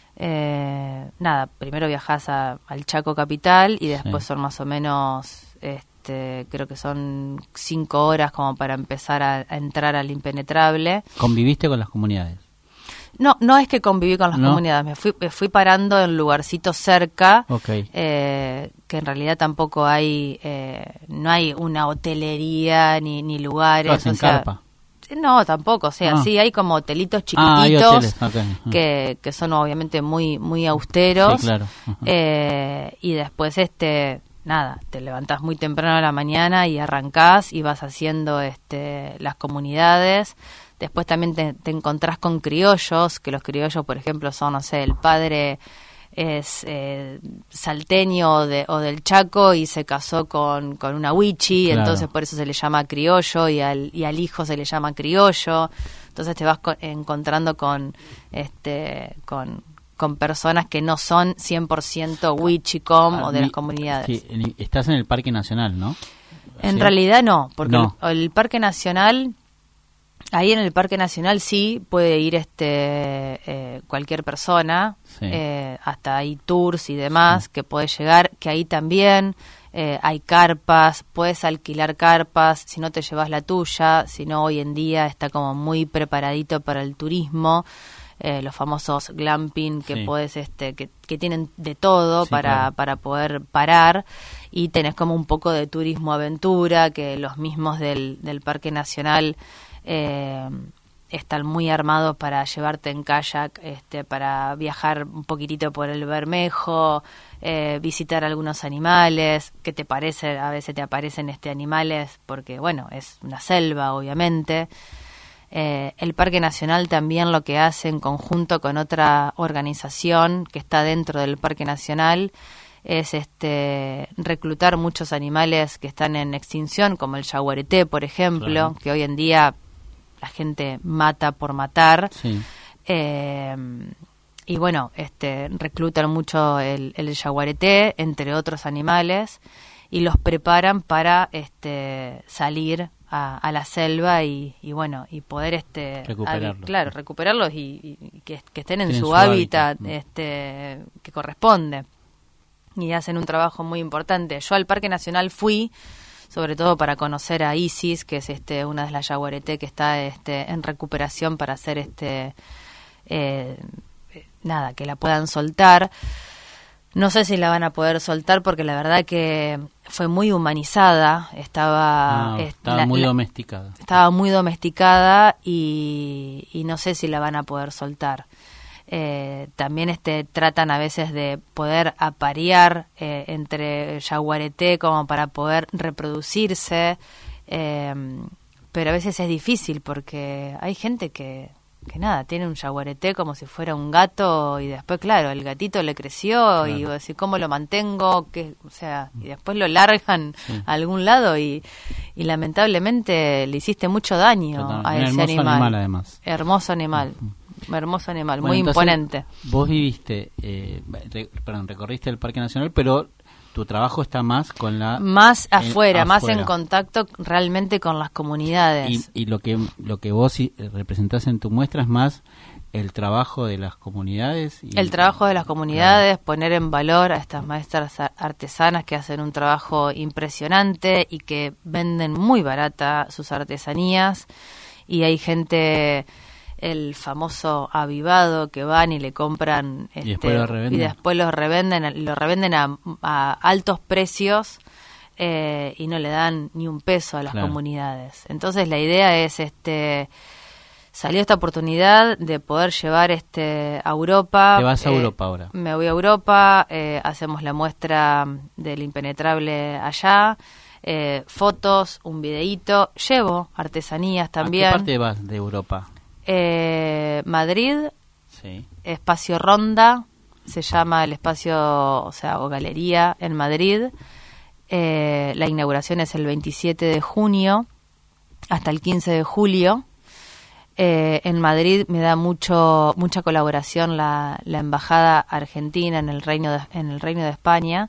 Eh, nada, primero viajás a, al Chaco capital y después sí. son más o menos, este, creo que son cinco horas como para empezar a, a entrar al Impenetrable. ¿Conviviste con las comunidades? No, no es que conviví con las ¿No? comunidades, me fui, me fui parando en lugarcitos cerca, okay. eh, que en realidad tampoco hay, eh, no hay una hotelería ni, ni lugares. ¿En o sea, carpa? No, tampoco, o sea, ah. sí hay como hotelitos chiquititos ah, hay hoteles. Okay. Uh-huh. que, que son obviamente muy muy austeros. Sí, claro. Uh-huh. eh, y después, este nada, te levantás muy temprano a la mañana y arrancás y vas haciendo este las comunidades. Después también te, te encontrás con criollos, que los criollos, por ejemplo, son, no sé, el padre es eh, salteño o, de, o del Chaco y se casó con, con una wichi, claro. Entonces por eso se le llama criollo y al, y al hijo se le llama criollo. Entonces te vas con, encontrando con este con, con personas que no son cien por ciento wichi-com ah, o de mi, las comunidades. Sí, estás en el Parque Nacional, ¿no? En ¿Sí? realidad no, porque no. El, el Parque Nacional... Ahí en el Parque Nacional sí puede ir este eh, cualquier persona, sí. eh, hasta hay tours y demás sí. que puede llegar, que ahí también eh, hay carpas, puedes alquilar carpas, si no te llevas la tuya, si no hoy en día está como muy preparadito para el turismo, eh, los famosos glamping que sí. puedes este que, que tienen de todo sí, para claro. para poder parar y tenés como un poco de turismo aventura que los mismos del, del Parque Nacional Eh, están muy armados para llevarte en kayak, este, para viajar un poquitito por el Bermejo, eh, visitar algunos animales, que te parece, a veces te aparecen este animales, porque bueno, es una selva obviamente. Eh, el Parque Nacional también lo que hace en conjunto con otra organización que está dentro del Parque Nacional es este reclutar muchos animales que están en extinción, como el yaguareté, por ejemplo, claro. que hoy en día la gente mata por matar. Sí. Eh, y bueno, este, reclutan mucho el, el yaguareté, entre otros animales, y los preparan para este, salir a, a la selva y, y bueno, y poder este, recuperarlos. Hab, claro, recuperarlos y, y que, que estén en Tienen su, su hábitat, hábitat. este, que corresponde. Y hacen un trabajo muy importante. Yo al Parque Nacional fui, sobre todo para conocer a Isis, que es este una de las yaguareté que está este en recuperación para hacer este eh, nada, que la puedan soltar. No sé si la van a poder soltar porque la verdad que fue muy humanizada, estaba, No, est- estaba la- muy la- domesticada. estaba muy domesticada y, y no sé si la van a poder soltar. Eh, también este tratan a veces de poder aparear eh, entre yaguareté como para poder reproducirse, eh, pero a veces es difícil porque hay gente que, que nada, tiene un yaguareté como si fuera un gato y después, claro, el gatito le creció Claro. y vos decís, ¿cómo lo mantengo? ¿Qué? O sea, y después lo largan Sí. a algún lado y, y lamentablemente le hiciste mucho daño Totalmente. a Un ese hermoso animal. animal, además. Hermoso animal. Hermoso animal, Bueno, muy entonces, imponente. Vos viviste, eh, re- perdón, recorriste el Parque Nacional, pero tu trabajo está más con la... Más en- afuera, más en afuera. contacto realmente con las comunidades. Y, y lo que lo que vos sí representás en tu muestra es más el trabajo de las comunidades. Y, El trabajo de las comunidades, poner en valor a estas maestras a- artesanas que hacen un trabajo impresionante y que venden muy barata sus artesanías. Y hay gente, el famoso avivado, que van y le compran Y este, después lo revenden. y después los revenden, lo revenden a, a altos precios eh, y no le dan ni un peso a las Claro. comunidades. Entonces la idea es este salió esta oportunidad de poder llevar este a Europa. Te vas a eh, Europa ahora. Me voy a Europa, eh, hacemos la muestra del impenetrable allá, eh, fotos, un videíto, llevo artesanías también. ¿A qué parte vas de Europa? Eh, Madrid, Sí. Espacio Ronda, se llama el espacio, o sea, o galería en Madrid. Eh, la inauguración es el veintisiete de junio hasta el quince de julio. Eh, en Madrid me da mucho mucha colaboración la, la embajada argentina en el Reino de, en el Reino de España.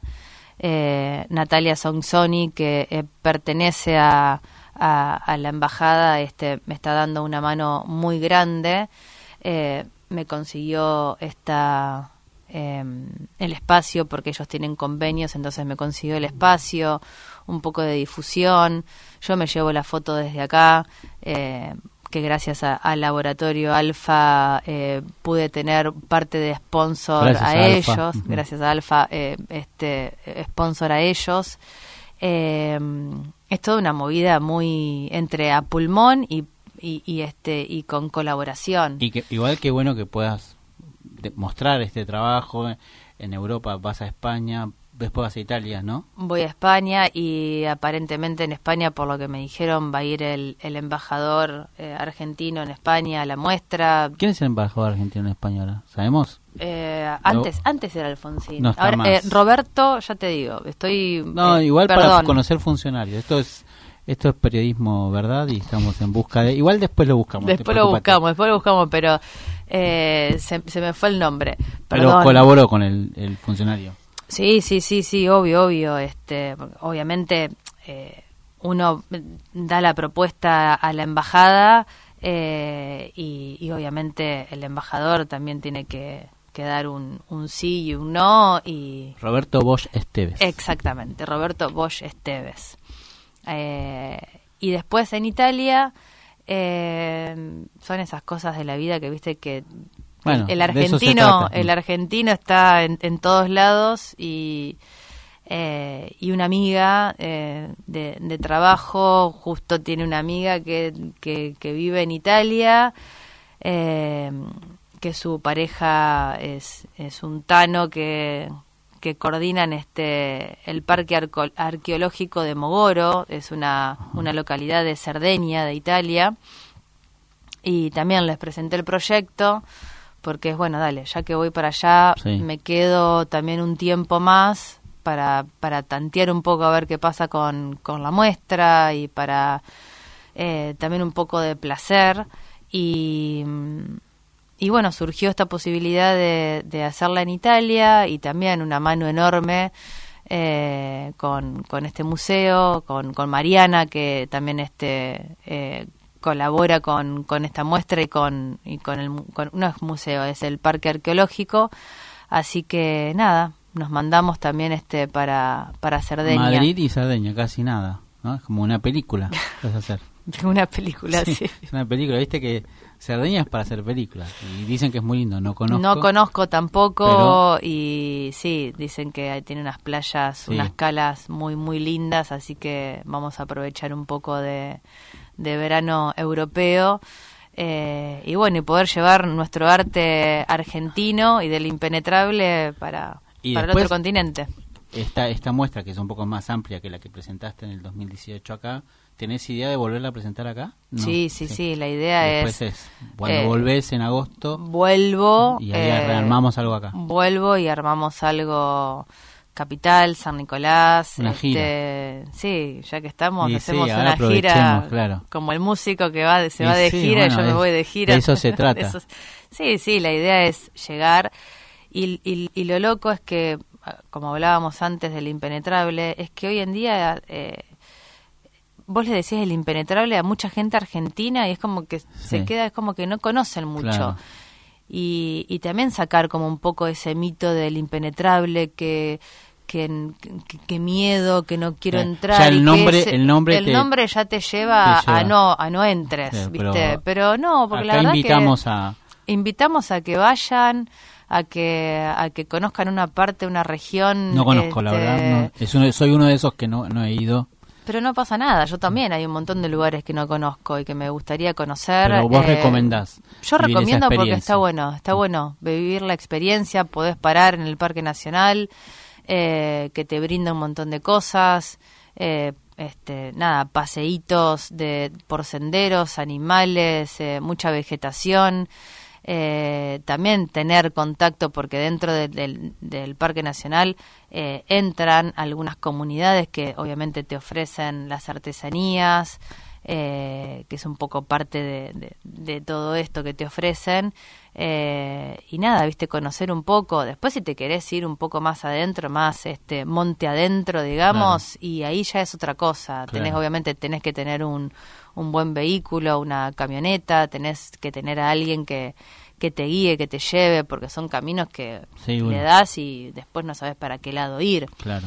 Eh, Natalia Sonsoni, que eh, pertenece a, a, a la embajada, este, me está dando una mano muy grande. Eh, me consiguió esta eh, el espacio porque ellos tienen convenios, entonces me consiguió el espacio, un poco de difusión. Yo me llevo la foto desde acá. Eh, que gracias a- al laboratorio Alfa eh, pude tener parte de sponsor Gracias a, a Alfa. ellos, Ujú. gracias a Alfa, eh, este sponsor a ellos. Eh, es toda una movida muy entre a pulmón y, y, y este y con colaboración. Y que igual que bueno que puedas de- mostrar este trabajo en Europa, vas a España, después vas a Italia, ¿no? Voy a España y aparentemente en España, por lo que me dijeron, va a ir el, el embajador eh, argentino en España a la muestra. ¿Quién es el embajador argentino en España ahora? ¿Sabemos? Eh, antes antes era Alfonsín. No está Ahora, más. eh, Roberto, ya te digo, estoy... No, eh, igual para perdón. conocer funcionarios. Esto es esto es periodismo, ¿verdad? Y estamos en busca de... Igual después lo buscamos. te Después lo preocupate. buscamos, después lo buscamos, pero eh, se, se me fue el nombre. Pero Perdón. colaboró con el, el funcionario. Sí, sí, sí, sí, obvio, obvio. Este, obviamente eh, uno da la propuesta a la embajada eh, y, y obviamente el embajador también tiene que, que dar un, un sí y un no y Roberto Bosch Esteves. exactamente, Roberto Bosch Esteves. Eh, y después en Italia eh, son esas cosas de la vida que viste que Bueno, el de eso se argentino trata. el argentino está en, en todos lados y eh, y una amiga eh, de, de trabajo justo tiene una amiga que, que, que vive en Italia, eh, que su pareja es, es un tano que, que coordinan este el parque arco- arqueológico de Mogoro, es una, una localidad de Cerdeña, de Italia, y también les presenté el proyecto porque es bueno, dale, ya que voy para allá, Sí. me quedo también un tiempo más para, para tantear un poco a ver qué pasa con, con la muestra y para eh, también un poco de placer y, y bueno, surgió esta posibilidad de, de hacerla en Italia y también una mano enorme eh, con, con este museo, con, con Mariana, que también este eh, colabora con, con esta muestra y con, y con el con, no es museo, es el Parque Arqueológico. Así que nada, nos mandamos también este para, para Cerdeña. Madrid y Cerdeña, casi nada, ¿no? Es como una película, vas a hacer. Una película, sí, sí. Es una película, viste que Cerdeña es para hacer películas y dicen que es muy lindo, no conozco. No conozco tampoco, pero... y sí, dicen que tiene unas playas, sí. unas calas muy, muy lindas, así que vamos a aprovechar un poco de, de verano europeo. Eh, y bueno, y poder llevar nuestro arte argentino y del impenetrable para, y para el otro continente. Esta, esta muestra, que es un poco más amplia que la que presentaste en el dos mil dieciocho acá, ¿tenés idea de volverla a presentar acá? No, sí, sí, sí, sí, la idea Después es... es cuando eh, volvés en agosto... Vuelvo... Y ahí eh, rearmamos algo acá. Vuelvo y armamos algo... Capital, San Nicolás, una este, gira. Sí, ya que estamos, y hacemos sí, una gira, claro. Como el músico que va, se y va de sí, gira bueno, y yo es, me voy de gira. De eso se trata. eso, sí, sí, la idea es llegar y, y, y lo loco es que, como hablábamos antes del impenetrable, es que hoy en día eh, vos le decís el impenetrable a mucha gente argentina y es como que sí. se queda, es como que no conocen mucho. Claro. Y, y también sacar como un poco ese mito del impenetrable que que, que, que miedo, que no quiero eh, entrar. Ya el y nombre, ese, el nombre, el te, nombre ya te lleva, te lleva a no a no entres, sí, ¿viste? Pero, pero no, porque la verdad invitamos que a... invitamos a que vayan, a que a que conozcan una parte, una región. No conozco, este, la verdad. No, es uno, soy uno de esos que no, no he ido. Pero no pasa nada, yo también hay un montón de lugares que no conozco y que me gustaría conocer. Pero vos eh, recomendás. Yo recomiendo porque está bueno, está bueno vivir la experiencia, podés parar en el Parque Nacional, eh, que te brinda un montón de cosas, eh, este, nada, paseitos de por senderos, animales, eh, mucha vegetación. Eh, también tener contacto porque dentro de, de, del Parque Nacional eh, entran algunas comunidades que obviamente te ofrecen las artesanías, eh, que es un poco parte de, de, de todo esto que te ofrecen, eh, y nada, viste, conocer un poco. Después si te querés ir un poco más adentro, más este monte adentro, digamos, claro. Y ahí ya es otra cosa. Claro. Tenés, obviamente tenés que tener un un buen vehículo, una camioneta, tenés que tener a alguien que, que te guíe, que te lleve, porque son caminos que sí, bueno. le das y después no sabes para qué lado ir. Claro.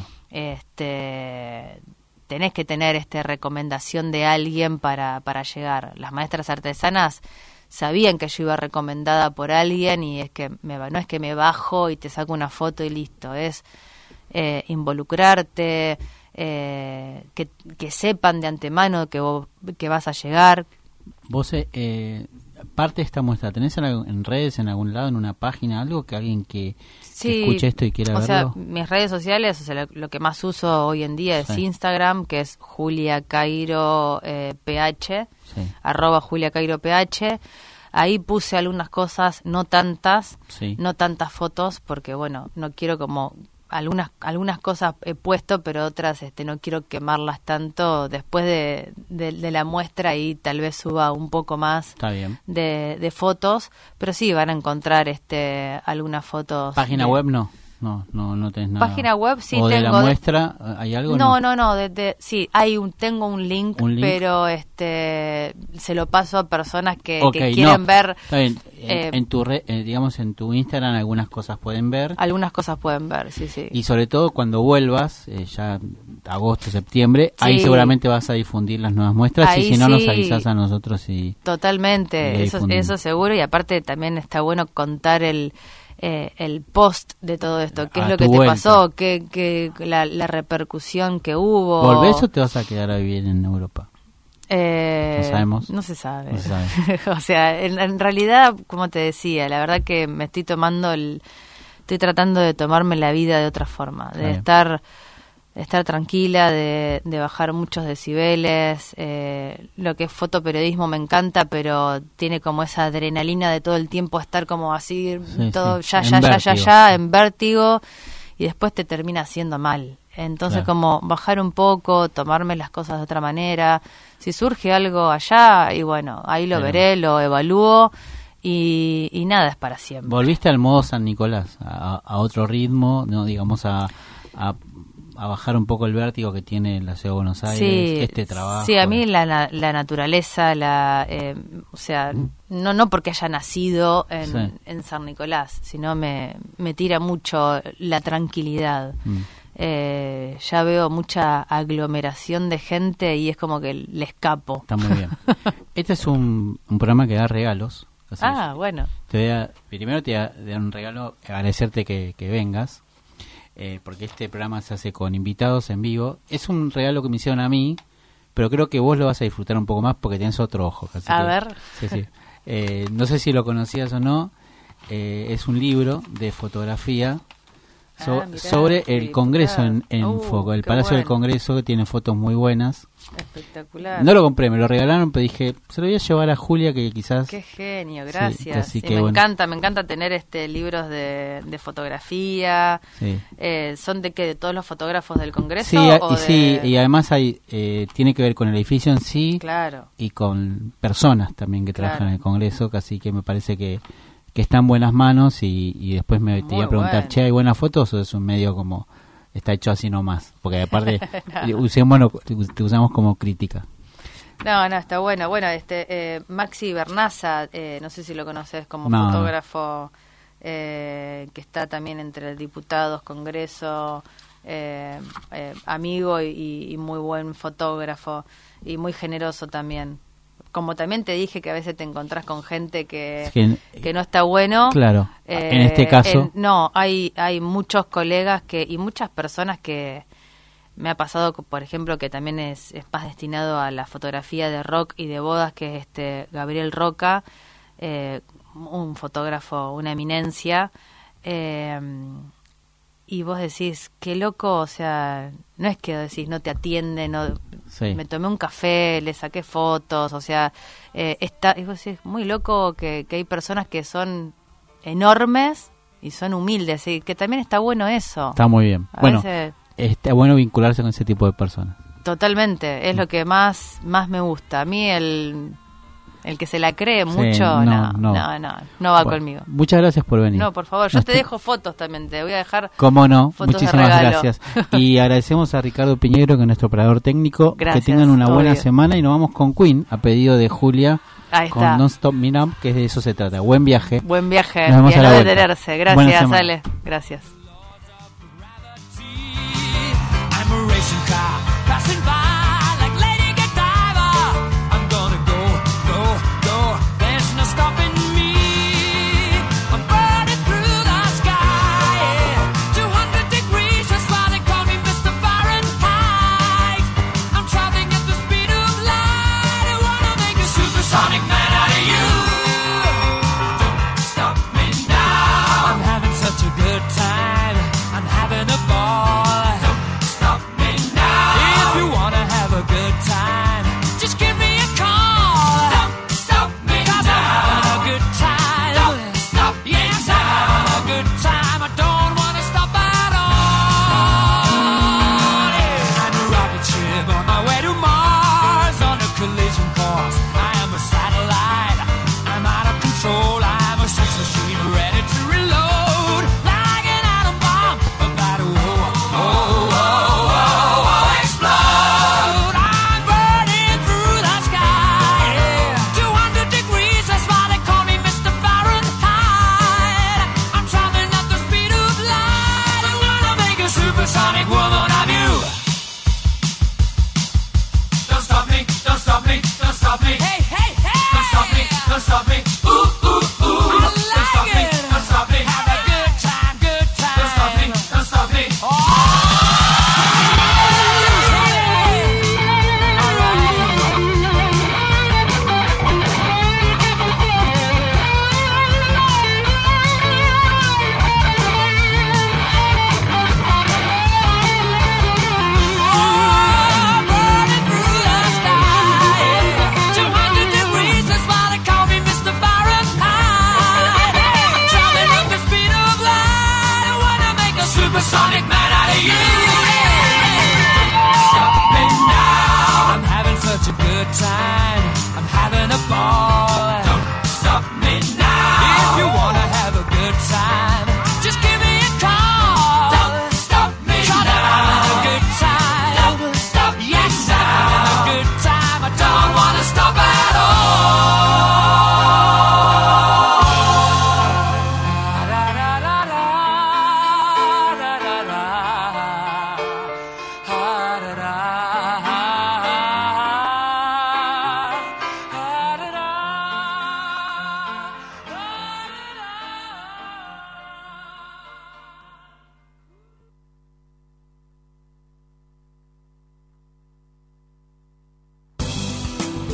Este, tenés que tener este recomendación de alguien para, para llegar. Las maestras artesanas sabían que yo iba recomendada por alguien y es que me, no es que me bajo y te saco una foto y listo, es eh, involucrarte, Eh, que, que sepan de antemano que vos, que vas a llegar. Vos, eh, parte de esta muestra, ¿tenés en, en redes, en algún lado, en una página, algo que alguien que, sí, que escuche esto y quiera o verlo? O sea, mis redes sociales, o sea, lo, lo que más uso hoy en día es sí. Instagram, que es Julia Cairo eh, P H, sí. arroba Julia Cairo P H. Ahí puse algunas cosas, no tantas, sí. no tantas fotos, porque bueno, no quiero como... algunas algunas cosas he puesto, pero otras este no quiero quemarlas tanto después de, de, de la muestra y tal vez suba un poco más Está bien. De, de fotos, pero sí van a encontrar este algunas fotos. ¿Página de... web no? No, no, no tenés nada. Página web sí ¿O tengo. de la muestra hay algo? No, no, no, de, de, sí, hay un, tengo un link, ¿Un link? pero este se lo paso a personas que, okay, que quieren no, ver. Está bien. En, eh, en tu re, eh, digamos en tu Instagram algunas cosas pueden ver. Algunas cosas pueden ver, sí, sí. Y sobre todo cuando vuelvas, eh, ya agosto, septiembre, sí. ahí seguramente vas a difundir las nuevas muestras ahí y si no sí. nos avisás a nosotros y totalmente, y eso, eso seguro, y aparte también está bueno contar el Eh, el post de todo esto, qué es lo que te vuelta. pasó, qué, qué la, la repercusión que hubo. ¿Volvés o te vas a quedar a vivir en Europa? Eh, no sabemos. No se sabe. No se sabe. O sea, en, en realidad, como te decía, la verdad que me estoy tomando el, estoy tratando de tomarme la vida de otra forma, de Bien. estar estar tranquila, de, de bajar muchos decibeles. Eh, lo que es fotoperiodismo me encanta, pero tiene como esa adrenalina de todo el tiempo estar como así, sí, todo sí. ya, En ya, ya, vértigo. ya, ya, en vértigo, y después te termina haciendo mal. Entonces, claro. como bajar un poco, tomarme las cosas de otra manera. Si surge algo allá, y bueno, ahí lo Pero... veré, lo evalúo, y, y nada es para siempre. Volviste al modo San Nicolás, a, a otro ritmo, no digamos a, a, a bajar un poco el vértigo que tiene la ciudad de Buenos Aires, sí, este trabajo. Sí, a mí la, la naturaleza, la, eh, o sea, no no porque haya nacido en, sí. en San Nicolás, sino me, me tira mucho la tranquilidad. Mm. Eh, ya veo mucha aglomeración de gente y es como que le escapo. Está muy bien. Este es un, un programa que da regalos. Así ah, es. bueno. Te voy a, primero te voy a dar un regalo, agradecerte que, que vengas, eh, porque este programa se hace con invitados en vivo. Es un regalo que me hicieron a mí, pero creo que vos lo vas a disfrutar un poco más porque tenés otro ojo. Así a que, ver. Sí, sí. Eh, no sé si lo conocías o no. Eh, es un libro de fotografía so, ah, mirá, sobre el Congreso en, en uh, foco, el Palacio bueno. del Congreso, que tiene fotos muy buenas. Espectacular. No lo compré, me lo regalaron, pero dije, se lo voy a llevar a Julia, que quizás... Qué genio, gracias. Sí, sí, que me bueno. encanta, me encanta tener este libros de, de fotografía. Sí. Eh, ¿Son de qué? ¿De todos los fotógrafos del Congreso? Sí, o y, de... sí, y además hay eh, tiene que ver con el edificio en sí. Claro. Y con personas también que trabajan claro. en el Congreso, así que me parece que, que está en buenas manos y, y después me te iba a preguntar, bueno. che, ¿hay buenas fotos o es un medio como... está hecho así nomás? Porque aparte no. usemos, te usamos como crítica. No, no, está bueno. Bueno, este eh, Maxi Bernaza, eh, no sé si lo conoces como no. fotógrafo eh, que está también entre diputados, Congreso, eh, eh, amigo y, y muy buen fotógrafo y muy generoso también. Como también te dije que a veces te encontrás con gente que, que, que no está bueno. Claro, eh, en este caso. En, no, hay hay muchos colegas que y muchas personas que... Me ha pasado, por ejemplo, que también es, es más destinado a la fotografía de rock y de bodas, que es este Gabriel Roca, eh, un fotógrafo, una eminencia. Eh, y vos decís, qué loco, o sea, no es que decís, no te atiende, no, sí. me tomé un café, le saqué fotos, o sea, eh, está, y vos decís, muy loco que, que hay personas que son enormes y son humildes, y que también está bueno eso. Está muy bien. A bueno. veces, está bueno vincularse con ese tipo de personas. Totalmente, es lo que más más me gusta. A mí el el que se la cree sí, mucho, no no, no, no, no, no va bueno, conmigo. Muchas gracias por venir. No, por favor, yo Nos te te... dejo fotos también, te voy a dejar. Cómo no, fotos muchísimas de gracias. Y agradecemos a Ricardo Piñero, que es nuestro operador técnico. Gracias, que tengan una buena obvio. semana y nos vamos con Queen, a pedido de Julia. Ahí con está. Non Stop Me Now, que de eso se trata. Buen viaje. Buen viaje. Nos vemos y a a la no vuelta. detenerse. Gracias, Ale. Gracias. Racing car passing by like Lady Godiva. I'm gonna go, go, go. There's no stopping me. I'm burning through the sky. two hundred degrees, that's why they call me Mister Fahrenheit. I'm traveling at the speed of light. I wanna make a supersonic man out of you. Don't stop me now. I'm having such a good time.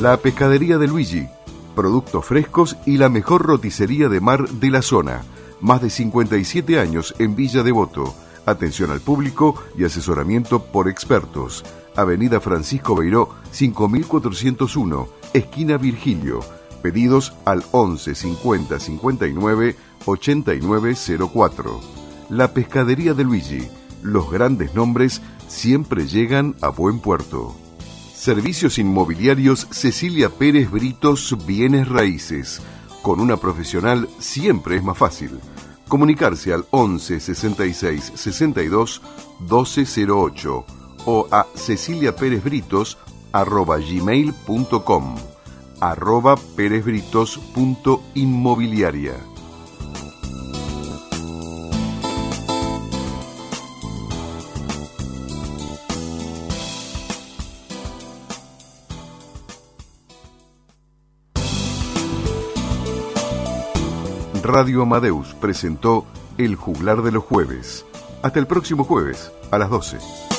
La Pescadería de Luigi, productos frescos y la mejor roticería de mar de la zona. Más de cincuenta y siete años en Villa Devoto. Atención al público y asesoramiento por expertos. Avenida Francisco Beiró, cinco mil cuatrocientos uno, esquina Virgilio. Pedidos al once cincuenta cincuenta y nueve ochenta y nueve cero cuatro. La Pescadería de Luigi. Los grandes nombres siempre llegan a buen puerto. Servicios inmobiliarios Cecilia Pérez Britos Bienes Raíces. Con una profesional siempre es más fácil. Comunicarse al once sesenta y seis sesenta y dos doce cero ocho o a ceciliaperezbritos arroba gmail punto com, arroba perezbritos punto inmobiliaria. Radio Amadeus presentó El Juglar de los Jueves. Hasta el próximo jueves, a las doce.